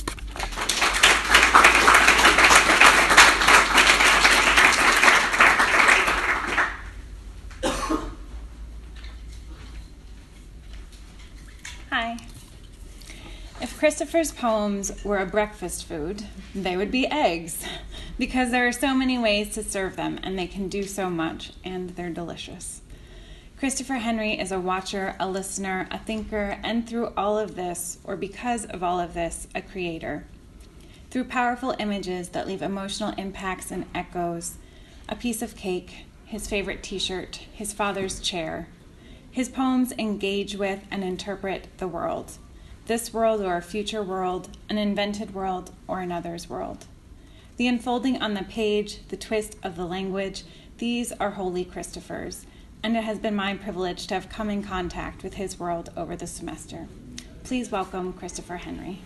S10: Hi. If Christopher's poems were a breakfast food, they would be eggs, because there are so many ways to serve them, and they can do so much, and they're delicious.
S12: Christopher Henry is a watcher, a listener, a thinker, and through all of this, or because of all of this, a creator. Through powerful images that leave emotional impacts and echoes, a piece of cake, his favorite t-shirt, his father's chair, his poems engage with and interpret the world. This world or a future world, an invented world or another's world. The unfolding on the page, the twist of the language, these are Holy Christopher's, and it has been my privilege to have come in contact with his world over the semester. Please welcome Christopher Henry.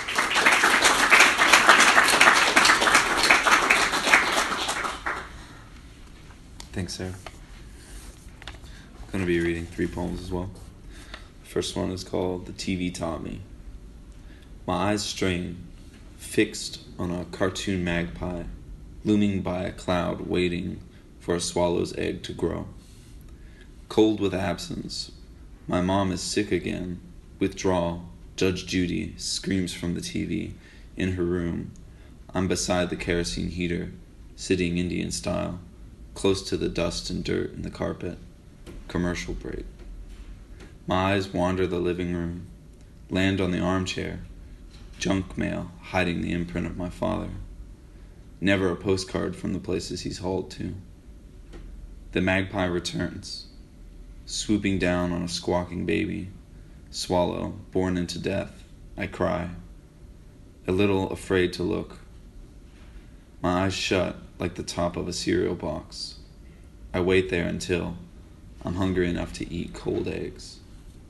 S14: Thanks, Sarah. I'm going to be reading three poems as well. The first one is called The T V Taught Me. My eyes strain, fixed on a cartoon magpie, looming by a cloud waiting for a swallow's egg to grow. Cold with absence, my mom is sick again. Withdrawal, Judge Judy screams from the T V. In her room, I'm beside the kerosene heater, sitting Indian style, close to the dust and dirt in the carpet. Commercial break. My eyes wander the living room, land on the armchair, junk mail hiding the imprint of my father. Never a postcard from the places he's hauled to. The magpie returns, swooping down on a squawking baby. Swallow, born into death. I cry, a little afraid to look. My eyes shut like the top of a cereal box. I wait there until I'm hungry enough to eat cold eggs.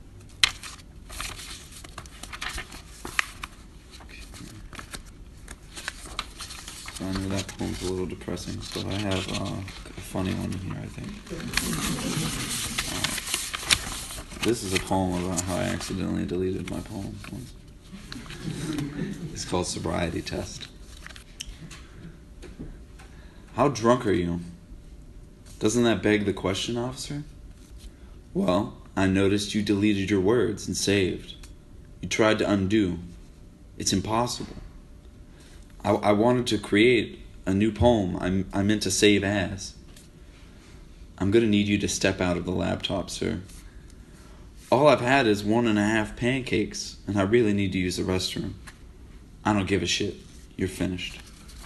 S14: So I know that poem's a little depressing, so I have uh, a funny one in here, I think. Uh, this is a poem about how I accidentally deleted my poem once. It's called Sobriety Test. How drunk are you? Doesn't that beg the question, officer? Well, I noticed you deleted your words and saved. You tried to undo. It's impossible. I, I wanted to create a new poem I'm, I meant to save as. I'm going to need you to step out of the laptop, sir. All I've had is one and a half pancakes, and I really need to use the restroom. I don't give a shit. You're finished.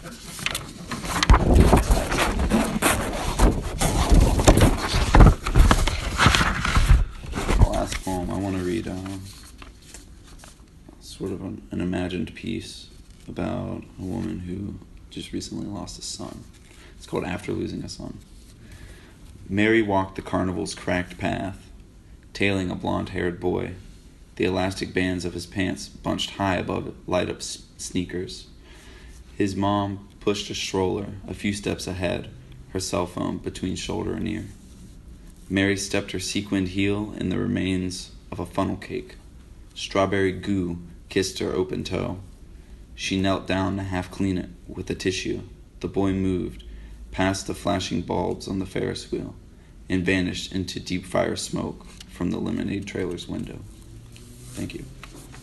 S14: Last poem, I want to read um, sort of an, an imagined piece about a woman who just recently lost a son. It's called After Losing a Son. Mary walked the carnival's cracked path, tailing a blonde-haired boy, the elastic bands of his pants bunched high above light-up s- sneakers. His mom pushed a stroller a few steps ahead, her cell phone between shoulder and ear. Mary stepped her sequined heel in the remains of a funnel cake. Strawberry goo kissed her open toe. She knelt down to half clean it with a tissue. The boy moved past the flashing bulbs on the Ferris wheel and vanished into deep fire smoke from the lemonade trailer's window. Thank you.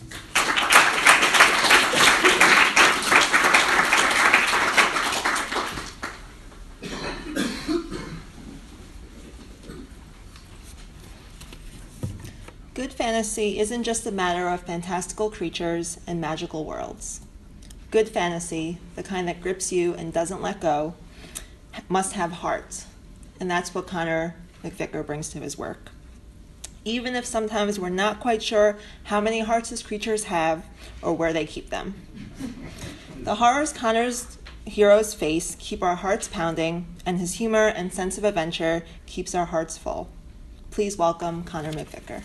S15: Good fantasy isn't just a matter of fantastical creatures and magical worlds. Good fantasy, the kind that grips you and doesn't let go, must have heart, and that's what Connor McVicker brings to his work. Even if sometimes we're not quite sure how many hearts his creatures have or where they keep them. The horrors Connor's heroes face keep our hearts pounding, and his humor and sense of adventure keeps our hearts full. Please welcome Connor McVicker.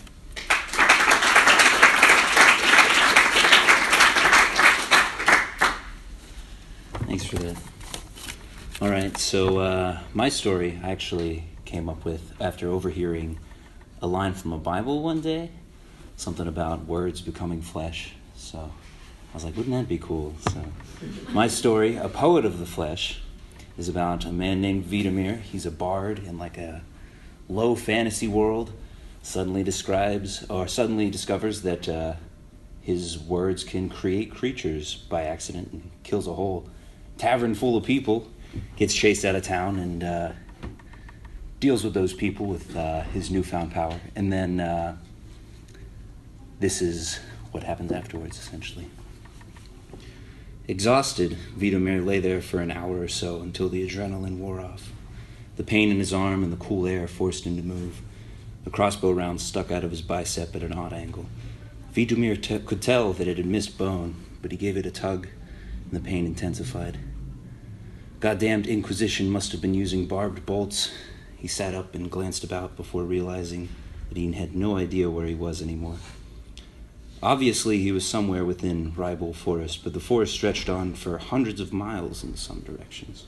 S16: Thanks for that. All right, so uh, my story I actually came up with after overhearing a line from a Bible one day, something about words becoming flesh. So I was like, wouldn't that be cool? So my story, A Poet of the Flesh, is about a man named Vidomir. He's a bard in like a low fantasy world. Suddenly describes, or suddenly discovers that uh, his words can create creatures by accident and kills a whole tavern full of people. Gets chased out of town and uh, deals with those people with uh, his newfound power, and then uh, this is what happens afterwards, essentially. Exhausted, Vidomir lay there for an hour or so until the adrenaline wore off. The pain in his arm and the cool air forced him to move. A crossbow round stuck out of his bicep at an odd angle. Vidomir t- could tell that it had missed bone, but he gave it a tug, and the pain intensified. Goddamned Inquisition must have been using barbed bolts. He sat up and glanced about before realizing that he had no idea where he was anymore. Obviously, he was somewhere within Ribble Forest, but the forest stretched on for hundreds of miles in some directions.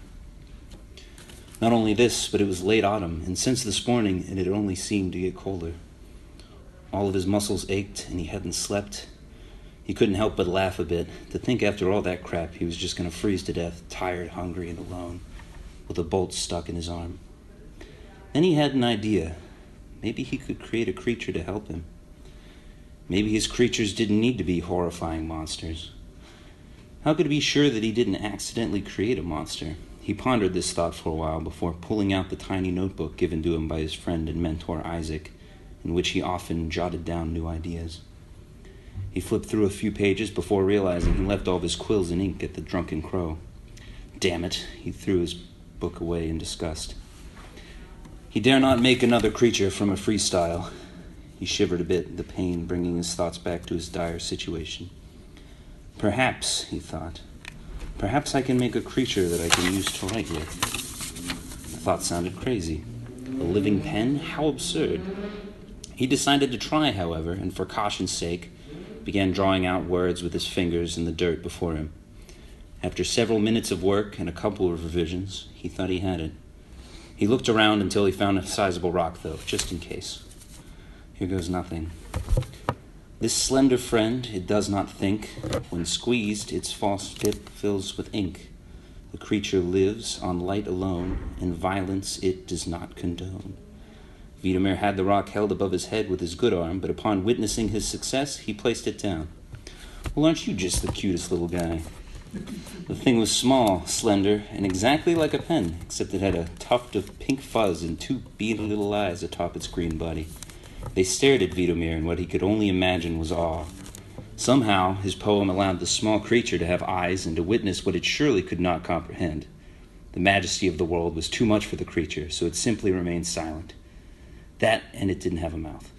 S16: Not only this, but it was late autumn, and since this morning it had only seemed to get colder. All of his muscles ached, and he hadn't slept. He couldn't help but laugh a bit, to think after all that crap he was just going to freeze to death, tired, hungry, and alone, with a bolt stuck in his arm. Then he had an idea. Maybe he could create a creature to help him. Maybe his creatures didn't need to be horrifying monsters. How could he be sure that he didn't accidentally create a monster? He pondered this thought for a while before pulling out the tiny notebook given to him by his friend and mentor Isaac, in which he often jotted down new ideas. He flipped through a few pages before realizing he left all of his quills and ink at the Drunken Crow. Damn it, he threw his book away in disgust. He dare not make another creature from a freestyle. He shivered a bit, the pain bringing his thoughts back to his dire situation. Perhaps, he thought, perhaps I can make a creature that I can use to write with. The thought sounded crazy. A living pen? How absurd. He decided to try, however, and for caution's sake, began drawing out words with his fingers in the dirt before him. After several minutes of work and a couple of revisions, he thought he had it. He looked around until he found a sizable rock, though, just in case. Here goes nothing. This slender friend, it does not think. When squeezed, its false tip fills with ink. The creature lives on light alone, and violence it does not condone. Vidomir had the rock held above his head with his good arm, but upon witnessing his success, he placed it down. Well, aren't you just the cutest little guy? The thing was small, slender, and exactly like a pen, except it had a tuft of pink fuzz and two beady little eyes atop its green body. They stared at Vidomir in what he could only imagine was awe. Somehow, his poem allowed the small creature to have eyes and to witness what it surely could not comprehend. The majesty of the world was too much for the creature, so it simply remained silent. That, and it didn't have a mouth.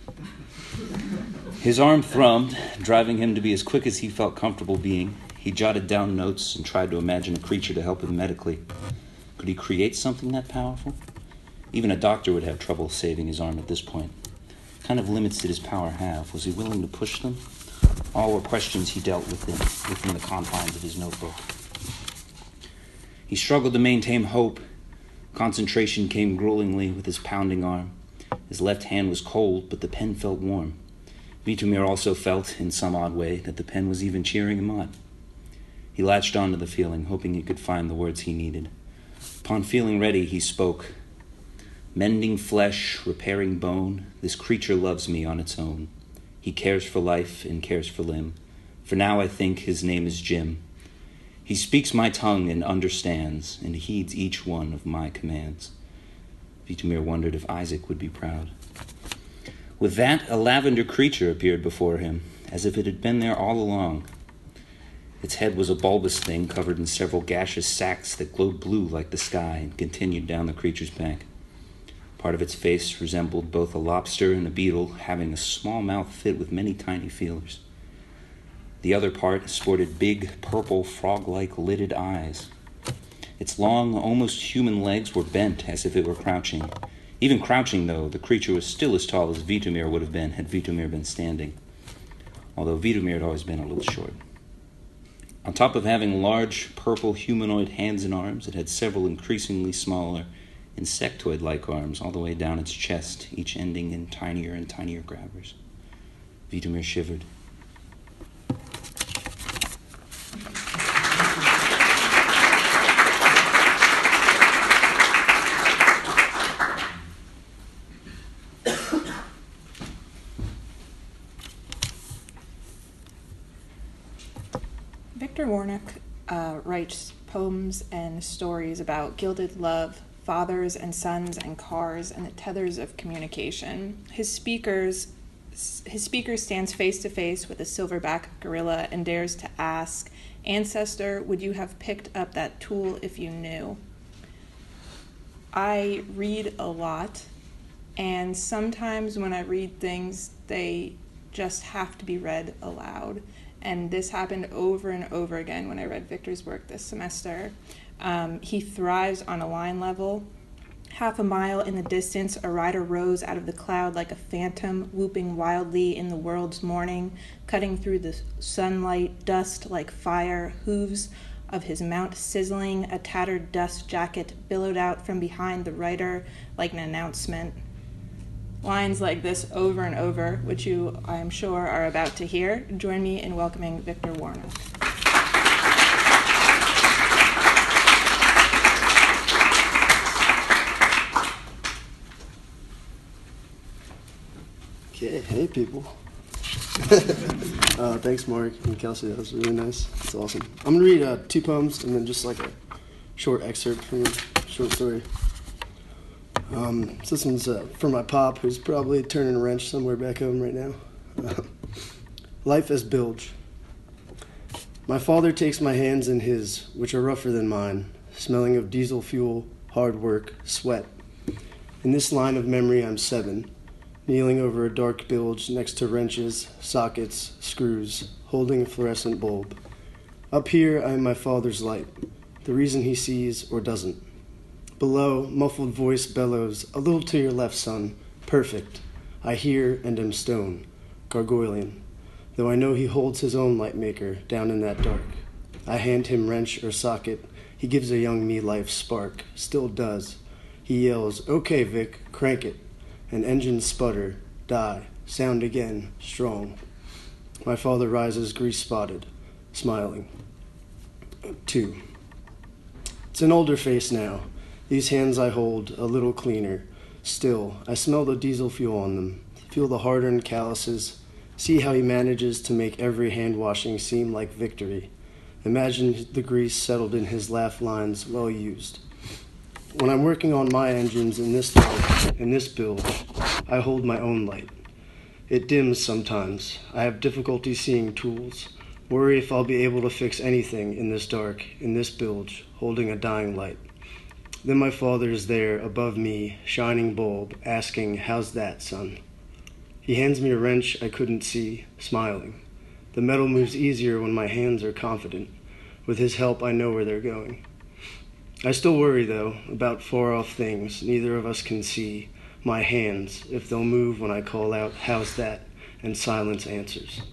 S16: His arm thrummed, driving him to be as quick as he felt comfortable being. He jotted down notes and tried to imagine a creature to help him medically. Could he create something that powerful? Even a doctor would have trouble saving his arm at this point. What kind of limits did his power have? Was he willing to push them? All were questions he dealt with within, within the confines of his notebook. He struggled to maintain hope. Concentration came gruelingly with his pounding arm. His left hand was cold, but the pen felt warm. Vidomir also felt, in some odd way, that the pen was even cheering him on. He latched onto the feeling, hoping he could find the words he needed. Upon feeling ready, he spoke. Mending flesh, repairing bone, this creature loves me on its own. He cares for life and cares for limb. For now I think his name is Jim. He speaks my tongue and understands, and heeds each one of my commands. Vidomir wondered if Isaac would be proud. With that, a lavender creature appeared before him, as if it had been there all along. Its head was a bulbous thing covered in several gaseous sacs that glowed blue like the sky and continued down the creature's back. Part of its face resembled both a lobster and a beetle, having a small mouth fit with many tiny feelers. The other part sported big, purple, frog-like lidded eyes. Its long, almost human legs were bent as if it were crouching. Even crouching, though, the creature was still as tall as Vidomir would have been had Vidomir been standing, although Vidomir had always been a little short. On top of having large, purple, humanoid hands and arms, it had several increasingly smaller, insectoid-like arms all the way down its chest, each ending in tinier and tinier grabbers. Vidomir shivered.
S10: Victor Warnock uh, writes poems and stories about gilded love, fathers and sons and cars and the tethers of communication. His speakers his speaker stands face to face with a silverback gorilla and dares to ask, "Ancestor, would you have picked up that tool if you knew?" I read a lot, and sometimes when I read things, they just have to be read aloud. And this happened over and over again when I read Victor's work this semester. Um, he thrives on a line level. Half a mile in the distance, a rider rose out of the cloud like a phantom, whooping wildly in the world's morning, cutting through the sunlight, dust like fire, hooves of his mount sizzling, a tattered dust jacket billowed out from behind the rider like an announcement. Lines like this over and over, which you, I am sure, are about to hear. Join me in welcoming Victor Warnock.
S17: Okay, hey people. uh, thanks Mark and Kelsey, that was really nice. That's awesome. I'm gonna read uh, two poems and then just like a short excerpt from a short story. Um, so this one's uh, for my pop, who's probably turning a wrench somewhere back home right now. Uh, Life as bilge. My father takes my hands in his, which are rougher than mine, smelling of diesel fuel, hard work, sweat. In this line of memory, I'm seven. Kneeling over a dark bilge next to wrenches, sockets, screws, holding a fluorescent bulb. Up here, I am my father's light, the reason he sees or doesn't. Below, muffled voice bellows, "A little to your left, son. Perfect. I hear and am stone, gargoylian, though I know he holds his own light maker down in that dark. I hand him wrench or socket. He gives a young me life spark, still does. He yells, 'Okay, Vic, crank it.' An engine sputter, die, sound again, strong. My father rises grease-spotted, smiling. Two. It's an older face now. These hands I hold, a little cleaner. Still, I smell the diesel fuel on them, feel the hardened calluses, see how he manages to make every hand-washing seem like victory. Imagine the grease settled in his laugh lines, well used. When I'm working on my engines in this light, in this build, I hold my own light. It dims sometimes. I have difficulty seeing tools. Worry if I'll be able to fix anything in this dark, in this bilge, holding a dying light. Then my father is there, above me, shining bulb, asking, "How's that, son?" He hands me a wrench I couldn't see, smiling. The metal moves easier when my hands are confident. With his help, I know where they're going. I still worry, though, about far-off things neither of us can see. My hands, if they'll move when I call out, "How's that?" and silence answers.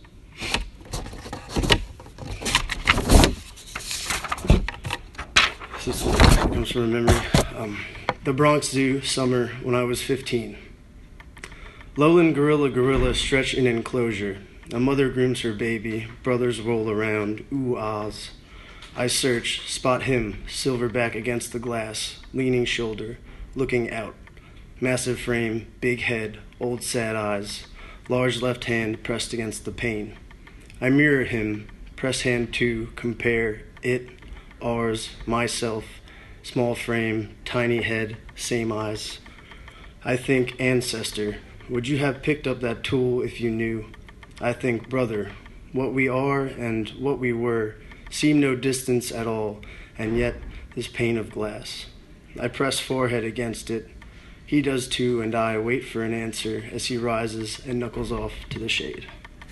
S17: This comes from a memory. Um, the Bronx Zoo, summer, when I was fifteen. Lowland gorilla gorilla stretch in enclosure. A mother grooms her baby. Brothers roll around. Ooh, ahs. I search, spot him, silverback against the glass, leaning shoulder, looking out. Massive frame, big head, old sad eyes, large left hand pressed against the pane. I mirror him, press hand two, compare it, ours, myself, small frame, tiny head, same eyes. I think, ancestor, would you have picked up that tool if you knew? I think, brother, what we are and what we were seem no distance at all, and yet this pane of glass. I press forehead against it. He does too, and I wait for an answer as he rises and knuckles off to the shade.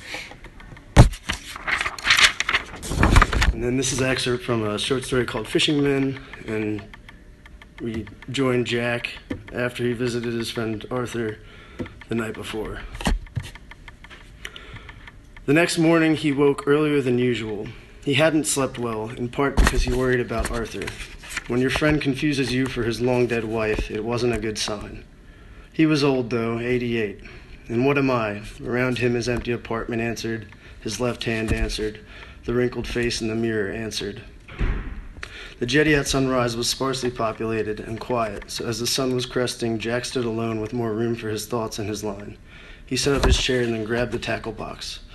S17: And then this is an excerpt from a short story called Fishing Men, and we joined Jack after he visited his friend Arthur the night before. The next morning he woke earlier than usual. He hadn't slept well, in part because he worried about Arthur. When your friend confuses you for his long-dead wife, it wasn't a good sign. He was old, though, eighty-eight. And what am I? Around him his empty apartment answered, his left hand answered, the wrinkled face in the mirror answered. The jetty at sunrise was sparsely populated and quiet, so as the sun was cresting, Jack stood alone with more room for his thoughts and his line. He set up his chair and then grabbed the tackle box.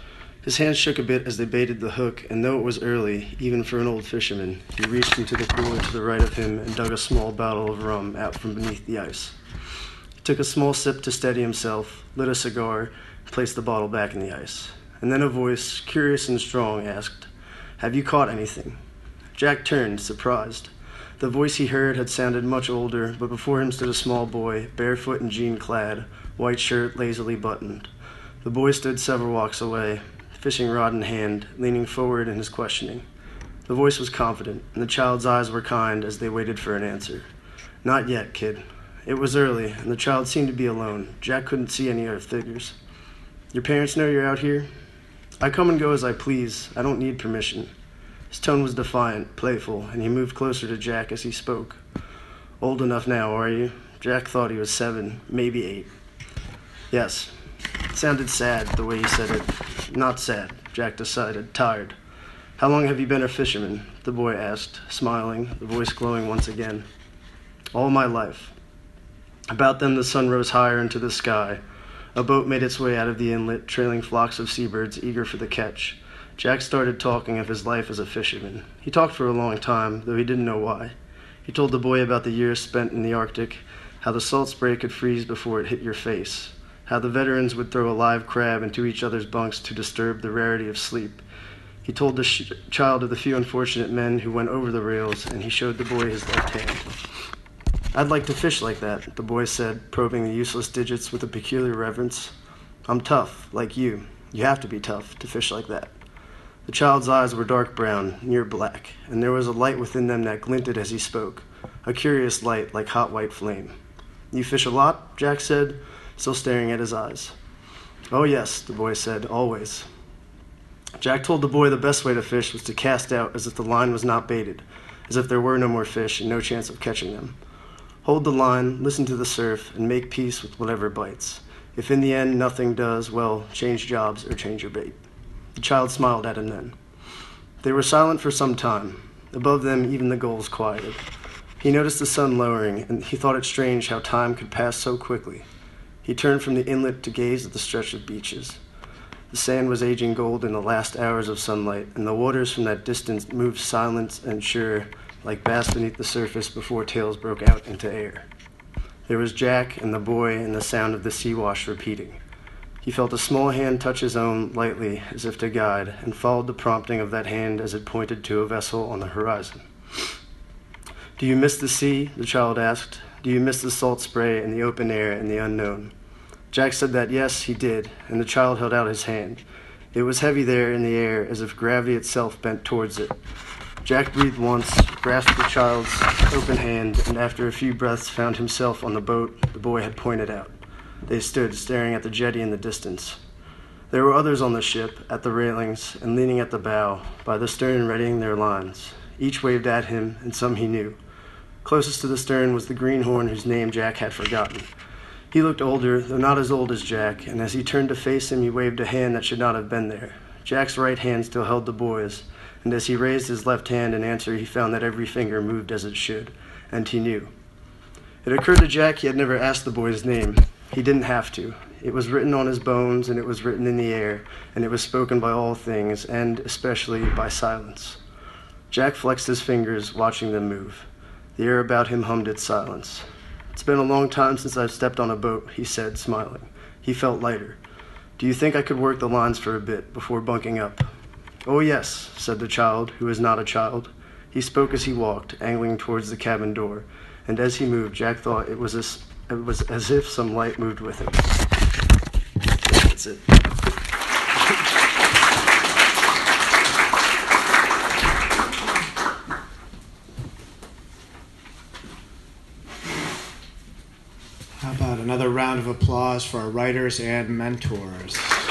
S17: His hands shook a bit as they baited the hook, and though it was early, even for an old fisherman, he reached into the cooler to the right of him and dug a small bottle of rum out from beneath the ice. He took a small sip to steady himself, lit a cigar, and placed the bottle back in the ice. And then a voice, curious and strong, asked, "Have you caught anything?" Jack turned, surprised. The voice he heard had sounded much older, but before him stood a small boy, barefoot and jean-clad, white shirt lazily buttoned. The boy stood several walks away, fishing rod in hand, leaning forward in his questioning. The voice was confident, and the child's eyes were kind as they waited for an answer. "Not yet, kid." It was early, and the child seemed to be alone. Jack couldn't see any other figures. "Your parents know you're out here?" "I come and go as I please. I don't need permission." His tone was defiant, playful, and he moved closer to Jack as he spoke. "Old enough now, are you?" Jack thought he was seven, maybe eight. "Yes." It sounded sad, the way he said it. Not sad, Jack decided, tired. "How long have you been a fisherman?" the boy asked, smiling, the voice glowing once again. "All my life." About them the sun rose higher into the sky. A boat made its way out of the inlet, trailing flocks of seabirds eager for the catch. Jack started talking of his life as a fisherman. He talked for a long time, though he didn't know why. He told the boy about the years spent in the Arctic, how the salt spray could freeze before it hit your face, how the veterans would throw a live crab into each other's bunks to disturb the rarity of sleep. He told the sh- child of the few unfortunate men who went over the rails, and he showed the boy his left hand. "I'd like to fish like that," the boy said, probing the useless digits with a peculiar reverence. "I'm tough, like you. You have to be tough to fish like that." The child's eyes were dark brown, near black, and there was a light within them that glinted as he spoke, a curious light like hot white flame. "You fish a lot?" Jack said, still staring at his eyes. "Oh yes," the boy said, "always." Jack told the boy the best way to fish was to cast out as if the line was not baited, as if there were no more fish and no chance of catching them. Hold the line, listen to the surf, and make peace with whatever bites. If in the end nothing does, well, change jobs or change your bait. The child smiled at him then. They were silent for some time. Above them, even the gulls quieted. He noticed the sun lowering, and he thought it strange how time could pass so quickly. He turned from the inlet to gaze at the stretch of beaches. The sand was aging gold in the last hours of sunlight, and the waters from that distance moved silent and sure, like bass beneath the surface before tails broke out into air. There was Jack and the boy and the sound of the sea wash repeating. He felt a small hand touch his own lightly, as if to guide, and followed the prompting of that hand as it pointed to a vessel on the horizon. "Do you miss the sea?" the child asked. "Do you miss the salt spray and the open air and the unknown?" Jack said that yes, he did, and the child held out his hand. It was heavy there in the air, as if gravity itself bent towards it. Jack breathed once, grasped the child's open hand, and after a few breaths found himself on the boat the boy had pointed out. They stood, staring at the jetty in the distance. There were others on the ship, at the railings, and leaning at the bow, by the stern readying their lines. Each waved at him, and some he knew. Closest to the stern was the greenhorn whose name Jack had forgotten. He looked older, though not as old as Jack, and as he turned to face him he waved a hand that should not have been there. Jack's right hand still held the boy's, and as he raised his left hand in answer he found that every finger moved as it should, and he knew. It occurred to Jack he had never asked the boy's name. He didn't have to. It was written on his bones, and it was written in the air, and it was spoken by all things, and especially by silence. Jack flexed his fingers, watching them move. The air about him hummed its silence. "It's been a long time since I've stepped on a boat," he said, smiling. He felt lighter. "Do you think I could work the lines for a bit, before bunking up?" "Oh yes," said the child, who was not a child. He spoke as he walked, angling towards the cabin door, and as he moved, Jack thought it was as, it was as if some light moved with him. That's it.
S1: How about another round of applause for our writers and mentors?